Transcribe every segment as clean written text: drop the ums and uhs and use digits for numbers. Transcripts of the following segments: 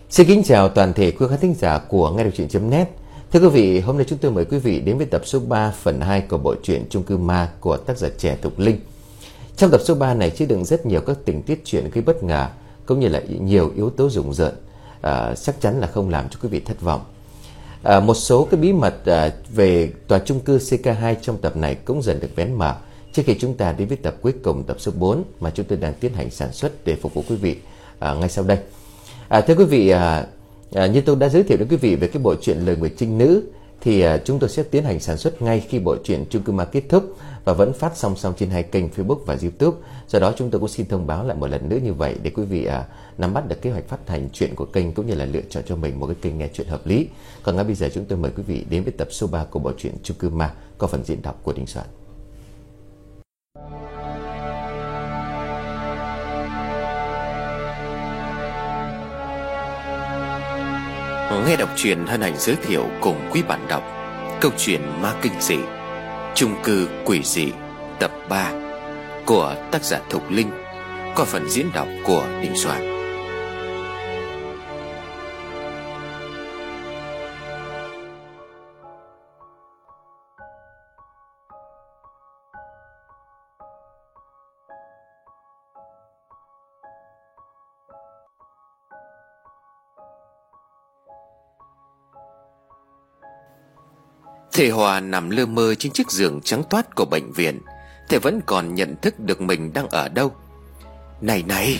Xin kính chào toàn thể quý khán thính giả của nghe đọc truyện.net. Thưa quý vị, hôm nay chúng tôi mời quý vị đến với tập số 3 phần 2 của bộ truyện Chung cư ma của tác giả trẻ Thục Linh. Trong tập số 3 này chứa đựng rất nhiều các tình tiết truyện gây bất ngờ cũng như là nhiều yếu tố rùng rợn, chắc chắn là không làm cho quý vị thất vọng. Một số cái bí mật về tòa chung cư CK2 trong tập này cũng dần được vén mở trước khi chúng ta đến với tập cuối cùng, tập số 4 mà chúng tôi đang tiến hành sản xuất để phục vụ quý vị ngay sau đây. Thưa quý vị, như tôi đã giới thiệu đến quý vị về cái bộ truyện Lời Nguyệt Trinh Nữ thì chúng tôi sẽ tiến hành sản xuất ngay khi bộ truyện Chung cư ma kết thúc và vẫn phát song song trên hai kênh Facebook và YouTube. Do đó chúng tôi cũng xin thông báo lại một lần nữa như vậy để quý vị nắm bắt được kế hoạch phát hành truyện của kênh cũng như là lựa chọn cho mình một cái kênh nghe truyện hợp lý. Còn ngay bây giờ chúng tôi mời quý vị đến với tập số 3 của bộ truyện Chung cư ma có phần diễn đọc của Đình Soạn. Nghe đọc truyện hân hạnh giới thiệu cùng quý bạn đọc câu chuyện ma kinh dị Chung cư quỷ dị tập 3 của tác giả Thục Linh qua phần diễn đọc của Đình Soạn. Thầy Hòa nằm lơ mơ trên chiếc giường trắng toát của bệnh viện. Thầy vẫn còn nhận thức được mình đang ở đâu. Này này!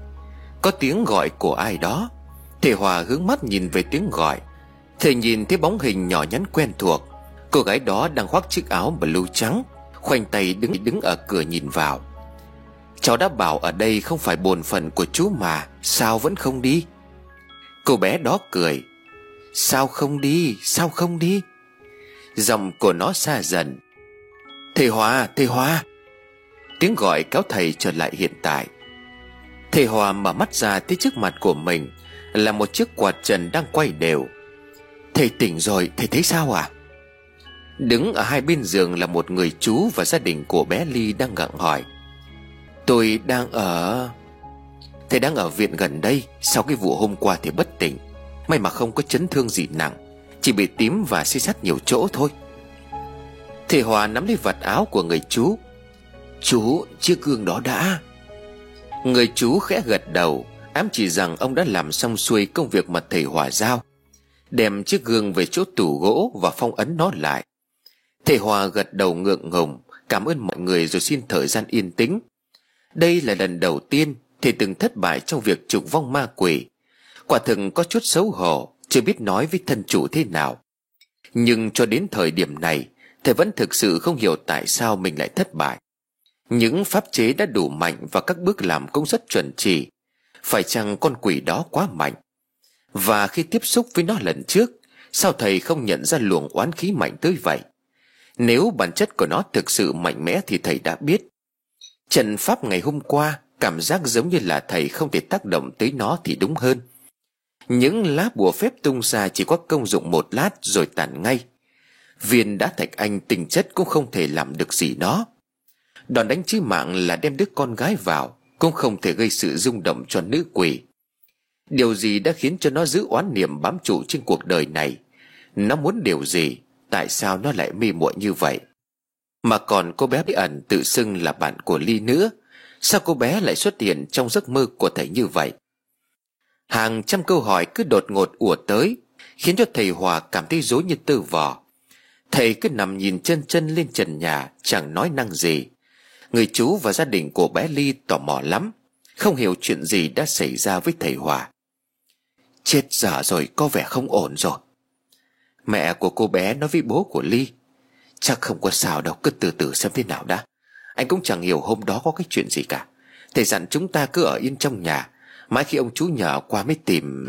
Có tiếng gọi của ai đó. Thầy Hòa hướng mắt nhìn về tiếng gọi. Thầy nhìn thấy bóng hình nhỏ nhắn quen thuộc. Cô gái đó đang khoác chiếc áo blue trắng, khoanh tay đứng ở cửa nhìn vào. Cháu đã bảo ở đây không phải bổn phận của chú mà, sao vẫn không đi? Cô bé đó cười. Sao không đi? Sao không đi? Giọng của nó xa dần. Thầy Hòa, thầy Hòa! Tiếng gọi kéo thầy trở lại hiện tại. Thầy Hòa mở mắt ra thấy trước mặt của mình là một chiếc quạt trần đang quay đều. Thầy tỉnh rồi, thầy thấy sao à? Đứng ở hai bên giường là một người chú và gia đình của bé Ly đang gặng hỏi. Tôi đang ở... Thầy đang ở viện gần đây. Sau cái vụ hôm qua thì bất tỉnh. May mà không có chấn thương gì nặng, chỉ bị tím và xi xắt nhiều chỗ thôi. Thầy Hòa nắm lấy vạt áo của người chú. Chú, chiếc gương đó đã... Người chú khẽ gật đầu, ám chỉ rằng ông đã làm xong xuôi công việc mà thầy Hòa giao, đem chiếc gương về chỗ tủ gỗ và phong ấn nó lại. Thầy Hòa gật đầu ngượng ngùng, cảm ơn mọi người rồi xin thời gian yên tĩnh. Đây là lần đầu tiên thầy từng thất bại trong việc trục vong ma quỷ. Quả thực có chút xấu hổ, chưa biết nói với thân chủ thế nào. Nhưng cho đến thời điểm này, thầy vẫn thực sự không hiểu tại sao mình lại thất bại. Những pháp chế đã đủ mạnh và các bước làm cũng rất chuẩn chỉ. Phải chăng con quỷ đó quá mạnh? Và khi tiếp xúc với nó lần trước, sao thầy không nhận ra luồng oán khí mạnh tới vậy? Nếu bản chất của nó thực sự mạnh mẽ thì thầy đã biết. Trận pháp ngày hôm qua cảm giác giống như là thầy không thể tác động tới nó thì đúng hơn. Những lá bùa phép tung ra chỉ có công dụng một lát rồi tàn ngay. Viên đá thạch anh tinh chất cũng không thể làm được gì nó. Đòn đánh chí mạng là đem đứa con gái vào cũng không thể gây sự rung động cho nữ quỷ. Điều gì đã khiến cho nó giữ oán niệm bám trụ trên cuộc đời này? Nó muốn điều gì? Tại sao nó lại mê muội như vậy? Mà còn cô bé bí ẩn tự xưng là bạn của Ly nữa. Sao cô bé lại xuất hiện trong giấc mơ của thầy như vậy? Hàng trăm câu hỏi cứ đột ngột ùa tới, khiến cho thầy Hòa cảm thấy rối như tơ vò. Thầy cứ nằm nhìn chân chân lên trần nhà, chẳng nói năng gì. Người chú và gia đình của bé Ly tò mò lắm, không hiểu chuyện gì đã xảy ra với thầy Hòa. Chết dở rồi, có vẻ không ổn rồi. Mẹ của cô bé nói với bố của Ly. Chắc không có sao đâu, cứ từ từ xem thế nào đã. Anh cũng chẳng hiểu hôm đó có cái chuyện gì cả. Thầy dặn chúng ta cứ ở yên trong nhà, mãi khi ông chú nhờ qua mới tìm.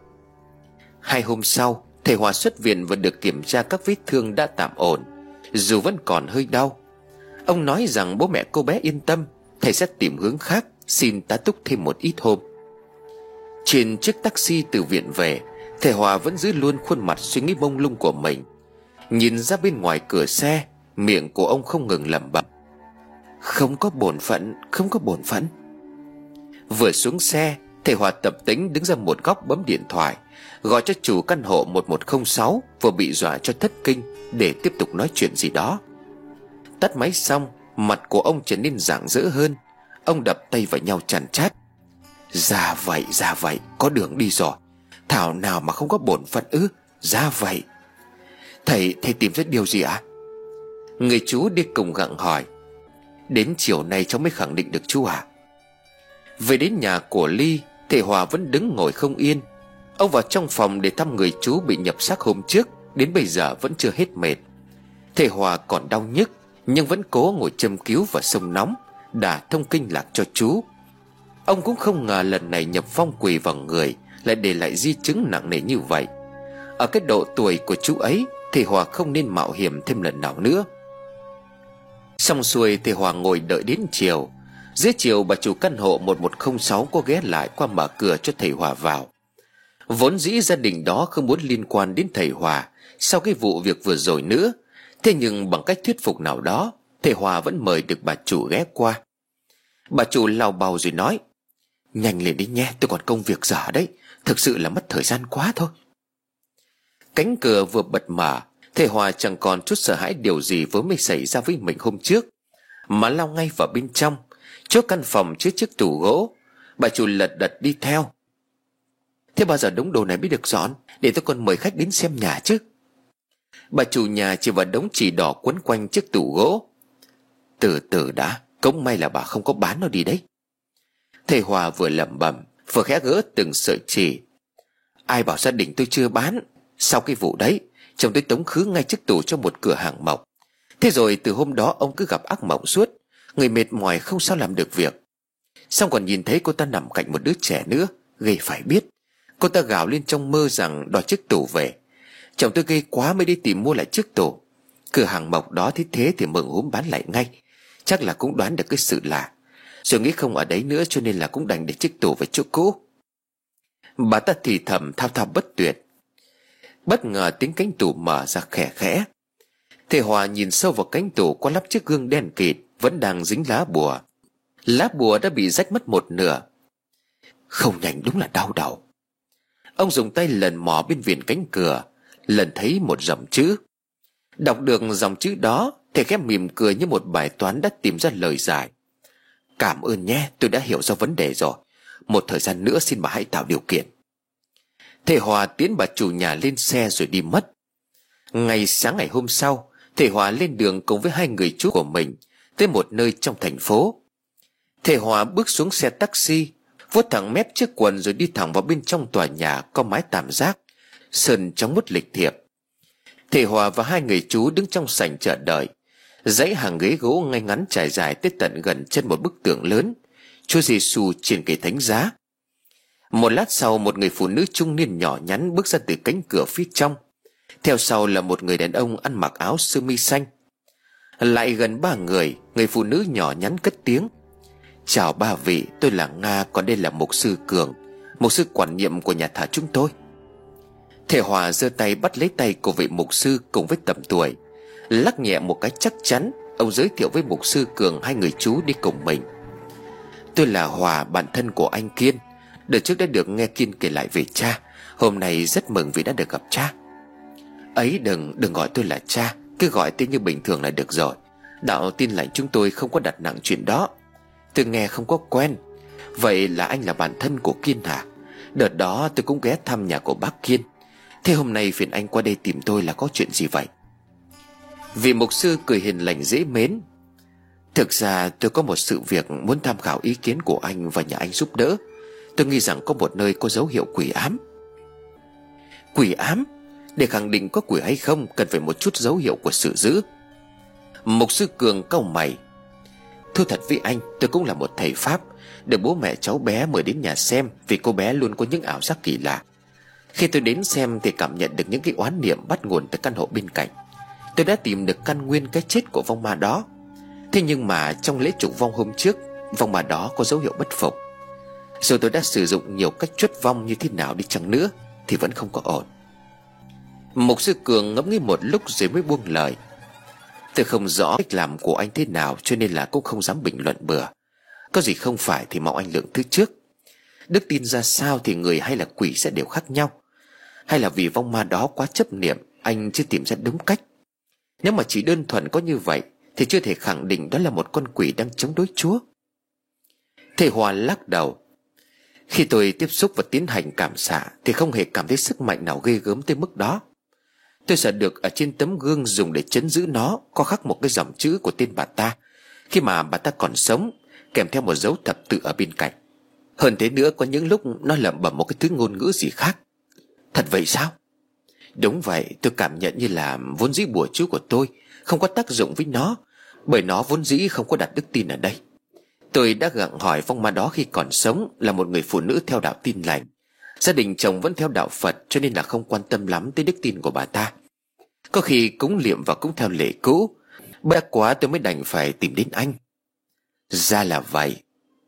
2 hôm sau, thầy Hòa xuất viện và được kiểm tra các vết thương đã tạm ổn, dù vẫn còn hơi đau. Ông nói rằng bố mẹ cô bé yên tâm, thầy sẽ tìm hướng khác, xin tá túc thêm một ít hôm. Trên chiếc taxi từ viện về, thầy Hòa vẫn giữ luôn khuôn mặt suy nghĩ mông lung của mình. Nhìn ra bên ngoài cửa xe, miệng của ông không ngừng lẩm bẩm. Không có bổn phận, không có bổn phận. Vừa xuống xe, Thầy Hòa tập tĩnh đứng ra một góc bấm điện thoại, gọi cho chủ căn hộ 1106 vừa bị dọa cho thất kinh để tiếp tục nói chuyện gì đó. Tắt máy xong, mặt của ông trở nên rạng rỡ hơn. Ông đập tay vào nhau chằn chát: ra vậy, có đường đi rồi. Thảo nào mà không có bổn phận ư? Ra vậy. Thầy tìm ra điều gì ạ? Người chú đi cùng gặng hỏi. Đến chiều nay cháu mới khẳng định được chú ạ. Về đến nhà của Ly, thầy Hòa vẫn đứng ngồi không yên. Ông vào trong phòng để thăm người chú bị nhập xác hôm trước, đến bây giờ vẫn chưa hết mệt. Thầy Hòa còn đau nhức, nhưng vẫn cố ngồi châm cứu và xông nóng, đả thông kinh lạc cho chú. Ông cũng không ngờ lần này nhập phong quỷ vào người lại để lại di chứng nặng nề như vậy. Ở cái độ tuổi của chú ấy, thầy Hòa không nên mạo hiểm thêm lần nào nữa. Xong xuôi, thầy Hòa ngồi đợi đến chiều. Dưới chiều, bà chủ căn hộ 1106 có ghé lại qua mở cửa cho thầy Hòa vào. Vốn dĩ gia đình đó không muốn liên quan đến thầy Hòa sau cái vụ việc vừa rồi nữa. Thế nhưng bằng cách thuyết phục nào đó, thầy Hòa vẫn mời được bà chủ ghé qua. Bà chủ lào bào rồi nói: nhanh lên đi nhé, tôi còn công việc dở đấy. Thực sự là mất thời gian quá thôi. Cánh cửa vừa bật mở, thầy Hòa chẳng còn chút sợ hãi điều gì vừa mới xảy ra với mình hôm trước, mà lao ngay vào bên trong, trước căn phòng chứa chiếc tủ gỗ. Bà chủ lật đật đi theo. Thế bao giờ đống đồ này mới được dọn, để tôi còn mời khách đến xem nhà chứ? Bà chủ nhà chỉ vào đống chì đỏ quấn quanh chiếc tủ gỗ. Từ từ đã, cũng may là bà không có bán nó đi đấy. Thầy Hòa vừa lẩm bẩm vừa khẽ gỡ từng sợi chỉ. Ai bảo gia đình tôi chưa bán? Sau cái vụ đấy, chồng tôi tống khứ ngay chiếc tủ cho một cửa hàng mộc. Thế rồi từ hôm đó ông cứ gặp ác mộng suốt, người mệt mỏi không sao làm được việc. Xong còn nhìn thấy cô ta nằm cạnh một đứa trẻ nữa, ghê phải biết. Cô ta gào lên trong mơ rằng đòi chiếc tủ về. Chồng tôi ghê quá mới đi tìm mua lại chiếc tủ. Cửa hàng mộc đó thấy thế thì mừng húm bán lại ngay. Chắc là cũng đoán được cái sự lạ, rồi nghĩ không ở đấy nữa cho nên là cũng đành để chiếc tủ về chỗ cũ. Bà ta thì thầm thao thao bất tuyệt. Bất ngờ tiếng cánh tủ mở ra khẽ khẽ. Thầy Hòa nhìn sâu vào cánh tủ có lắp chiếc gương đen kịt vẫn đang dính lá bùa. Lá bùa đã bị rách mất một nửa. Không nhanh, đúng là đau đầu. Ông dùng tay lần mò bên viền cánh cửa, lần thấy một dòng chữ. Đọc được dòng chữ đó, thầy khẽ mỉm cười như một bài toán đã tìm ra lời giải. Cảm ơn nhé, tôi đã hiểu ra vấn đề rồi. Một thời gian nữa xin bà hãy tạo điều kiện. Thầy Hòa tiến bà chủ nhà lên xe rồi đi mất. Ngày sáng ngày hôm sau, thầy Hòa lên đường cùng với hai người chú của mình tới một nơi trong thành phố. Thầy Hòa bước xuống xe taxi, vuốt thẳng mép chiếc quần rồi đi thẳng vào bên trong tòa nhà có mái tạm giác, sơn trong mút lịch thiệp. Thầy Hòa và hai người chú đứng trong sảnh chờ đợi. Dãy hàng ghế gỗ ngay ngắn trải dài tới tận gần chân một bức tượng lớn, Chúa Giêsu trên cây thánh giá. Một lát sau, một người phụ nữ trung niên nhỏ nhắn bước ra từ cánh cửa phía trong. Theo sau là một người đàn ông ăn mặc áo sơ mi xanh. Lại gần ba người, người phụ nữ nhỏ nhắn cất tiếng: Chào ba vị, tôi là Nga, còn đây là mục sư Cường, mục sư quản nhiệm của nhà thờ chúng tôi. Thầy Hòa giơ tay bắt lấy tay của vị mục sư cùng với tầm tuổi, lắc nhẹ một cái chắc chắn. Ông giới thiệu với mục sư Cường hai người chú đi cùng mình. Tôi là Hòa, bạn thân của anh Kiên. Đợt trước đã được nghe Kiên kể lại về cha. Hôm nay rất mừng vì đã được gặp cha. Ấy, đừng gọi tôi là cha, cứ gọi tên như bình thường là được rồi. Đạo Tin Lành chúng tôi không có đặt nặng chuyện đó. Tôi nghe không có quen. Vậy là anh là bạn thân của Kiên hả? Đợt đó tôi cũng ghé thăm nhà của bác Kiên. Thế hôm nay phiền anh qua đây tìm tôi là có chuyện gì vậy? Vị mục sư cười hiền lành dễ mến: Thực ra tôi có một sự việc muốn tham khảo ý kiến của anh và nhà anh giúp đỡ. Tôi nghĩ rằng có một nơi có dấu hiệu quỷ ám. Quỷ ám? Để khẳng định có quỷ hay không cần phải một chút dấu hiệu của sự dữ. Mục sư Cường cau mày: Thưa thật với anh, tôi cũng là một thầy pháp, được bố mẹ cháu bé mời đến nhà xem vì cô bé luôn có những ảo giác kỳ lạ. Khi tôi đến xem thì cảm nhận được những cái oán niệm bắt nguồn từ căn hộ bên cạnh. Tôi đã tìm được căn nguyên cái chết của vong ma đó. Thế nhưng mà trong lễ trục vong hôm trước, vong ma đó có dấu hiệu bất phục. Dù tôi đã sử dụng nhiều cách chuất vong như thế nào đi chăng nữa thì vẫn không có ổn. Mục sư Cường ngẫm nghĩ một lúc rồi mới buông lời: Tôi không rõ cách làm của anh thế nào cho nên là cũng không dám bình luận bừa. Có gì không phải thì mong anh lượng thứ trước. Đức tin ra sao thì người hay là quỷ sẽ đều khác nhau. Hay là vì vong ma đó quá chấp niệm, anh chưa tìm ra đúng cách? Nếu mà chỉ đơn thuần có như vậy thì chưa thể khẳng định đó là một con quỷ đang chống đối Chúa. Thầy Hòa lắc đầu. Khi tôi tiếp xúc và tiến hành cảm xạ thì không hề cảm thấy sức mạnh nào ghê gớm tới mức đó. Tôi sợ được ở trên tấm gương dùng để trấn giữ nó có khắc một cái dòng chữ của tên bà ta khi mà bà ta còn sống, kèm theo một dấu thập tự ở bên cạnh. Hơn thế nữa, có những lúc nó lẩm bẩm một cái thứ ngôn ngữ gì khác. Thật vậy sao? Đúng vậy, tôi cảm nhận như là vốn dĩ bùa chú của tôi không có tác dụng với nó, bởi nó vốn dĩ không có đặt đức tin ở đây. Tôi đã gặng hỏi vong ma đó khi còn sống, là một người phụ nữ theo đạo Tin Lành. Gia đình chồng vẫn theo đạo Phật, cho nên là không quan tâm lắm tới đức tin của bà ta. Có khi cúng liệm và cũng theo lệ cũ. Bất quá tôi mới đành phải tìm đến anh. Ra là vậy.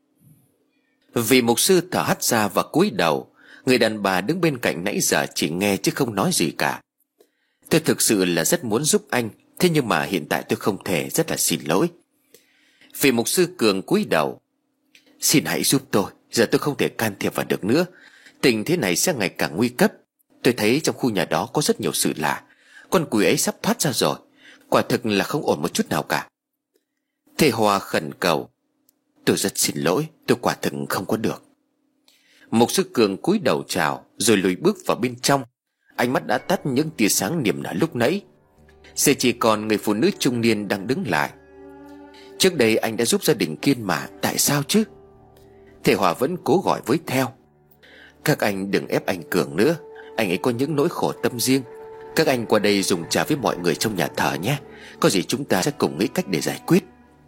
Vị mục sư thở hắt ra và cúi đầu. Người đàn bà đứng bên cạnh nãy giờ chỉ nghe chứ không nói gì cả. Tôi thực sự là rất muốn giúp anh, thế nhưng mà hiện tại tôi không thể, rất là xin lỗi. Vị mục sư Cường cúi đầu. Xin hãy giúp tôi, giờ tôi không thể can thiệp vào được nữa. Tình thế này sẽ ngày càng nguy cấp. Tôi thấy trong khu nhà đó có rất nhiều sự lạ. Con quỷ ấy sắp thoát ra rồi. Quả thực là không ổn một chút nào cả. Thầy Hòa khẩn cầu. Tôi rất xin lỗi, tôi quả thực không có được. Mục sư Cường cúi đầu chào rồi lùi bước vào bên trong. Ánh mắt đã tắt những tia sáng niềm nở lúc nãy. Giờ chỉ còn người phụ nữ trung niên đang đứng lại. Trước đây anh đã giúp gia đình Kiên mà, tại sao chứ? Thầy Hòa vẫn cố gọi với theo. Các anh đừng ép anh Cường nữa, anh ấy có những nỗi khổ tâm riêng. Các anh qua đây dùng trà với mọi người trong nhà thờ nhé. Có gì chúng ta sẽ cùng nghĩ cách để giải quyết.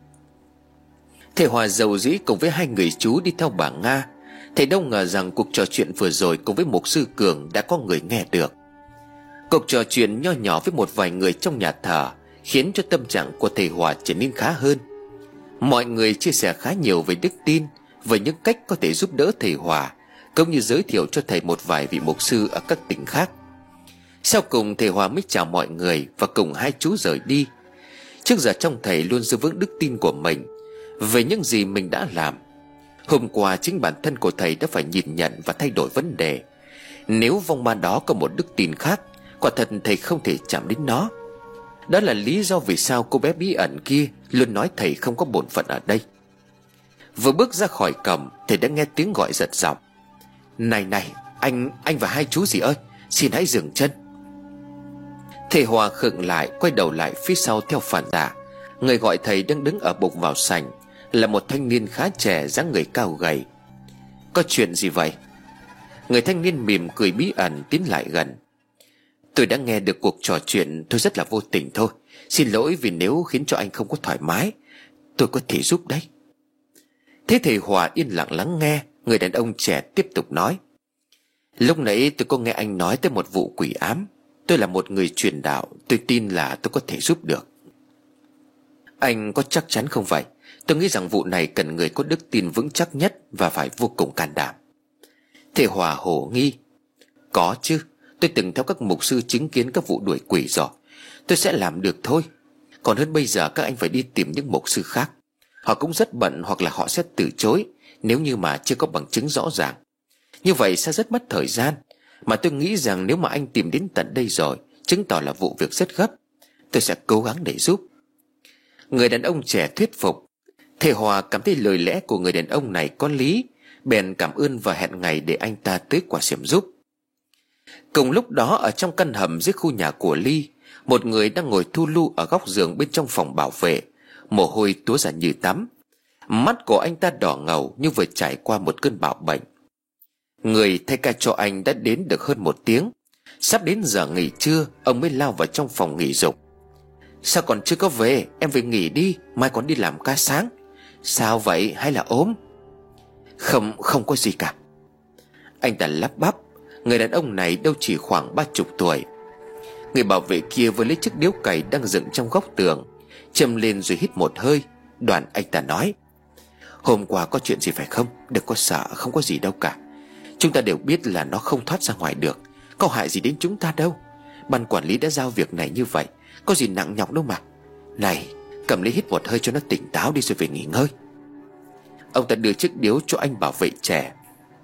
Thầy Hòa dầu dĩ cùng với hai người chú đi theo bà Nga. Thầy đâu ngờ rằng cuộc trò chuyện vừa rồi cùng với mục sư Cường đã có người nghe được. Cuộc trò chuyện nho nhỏ với một vài người trong nhà thờ khiến cho tâm trạng của thầy Hòa trở nên khá hơn. Mọi người chia sẻ khá nhiều về đức tin, về những cách có thể giúp đỡ thầy Hòa, cũng như giới thiệu cho thầy một vài vị mục sư ở các tỉnh khác. Sau cùng thầy Hòa mới chào mọi người và cùng hai chú rời đi. Trước giờ trong thầy luôn giữ vững đức tin của mình về những gì mình đã làm. Hôm qua chính bản thân của thầy đã phải nhìn nhận và thay đổi vấn đề. Nếu vong ma đó có một đức tin khác, quả thật thầy không thể chạm đến nó. Đó là lý do vì sao cô bé bí ẩn kia luôn nói thầy không có bổn phận ở đây. Vừa bước ra khỏi cổng, thầy đã nghe tiếng gọi giật giọng. Này này, anh và hai chú gì ơi, xin hãy dừng chân. Thầy Hòa khựng lại, quay đầu lại phía sau theo phản xạ. Người gọi thầy đang đứng ở bục vào sảnh là một thanh niên khá trẻ, dáng người cao gầy. Có chuyện gì vậy? Người thanh niên mỉm cười bí ẩn tiến lại gần. Tôi đã nghe được cuộc trò chuyện, tôi rất là vô tình thôi. Xin lỗi vì nếu khiến cho anh không có thoải mái. Tôi có thể giúp đấy. Thế thầy Hòa yên lặng lắng nghe. Người đàn ông trẻ tiếp tục nói. Lúc nãy tôi có nghe anh nói tới một vụ quỷ ám. Tôi là một người truyền đạo, tôi tin là tôi có thể giúp được. Anh có chắc chắn không vậy? Tôi nghĩ rằng vụ này cần người có đức tin vững chắc nhất và phải vô cùng can đảm. Thầy Hòa hổ nghi. Có chứ, tôi từng theo các mục sư chứng kiến các vụ đuổi quỷ rồi. Tôi sẽ làm được thôi. Còn hơn bây giờ các anh phải đi tìm những mục sư khác. Họ cũng rất bận, hoặc là họ sẽ từ chối nếu như mà chưa có bằng chứng rõ ràng. Như vậy sẽ rất mất thời gian. Mà tôi nghĩ rằng nếu mà anh tìm đến tận đây rồi, chứng tỏ là vụ việc rất gấp. Tôi sẽ cố gắng để giúp. Người đàn ông trẻ thuyết phục. Thầy Hòa cảm thấy lời lẽ của người đàn ông này có lý, bèn cảm ơn và hẹn ngày để anh ta tới quả xiểm giúp. Cùng lúc đó, ở trong căn hầm dưới khu nhà của Ly, một người đang ngồi thu lu ở góc giường bên trong phòng bảo vệ, mồ hôi túa ra như tắm. Mắt của anh ta đỏ ngầu như vừa trải qua một cơn bạo bệnh. Người thay ca cho anh đã đến được hơn 1 tiếng. Sắp đến giờ nghỉ trưa, ông mới lao vào trong phòng nghỉ dục. Sao còn chưa có về? Em về nghỉ đi, mai còn đi làm ca sáng. Sao vậy, hay là ốm? Không có gì cả. Anh ta lắp bắp. Người đàn ông này đâu chỉ khoảng 30 tuổi. Người bảo vệ kia vừa lấy chiếc điếu cày đang dựng trong góc tường, châm lên rồi hít một hơi. Đoạn anh ta nói. Hôm qua có chuyện gì phải không? Đừng có sợ, không có gì đâu cả. Chúng ta đều biết là nó không thoát ra ngoài được. Có hại gì đến chúng ta đâu. Ban quản lý đã giao việc này như vậy, có gì nặng nhọc đâu mà. Này, cầm lấy hít một hơi cho nó tỉnh táo đi rồi về nghỉ ngơi. Ông ta đưa chiếc điếu cho anh bảo vệ trẻ.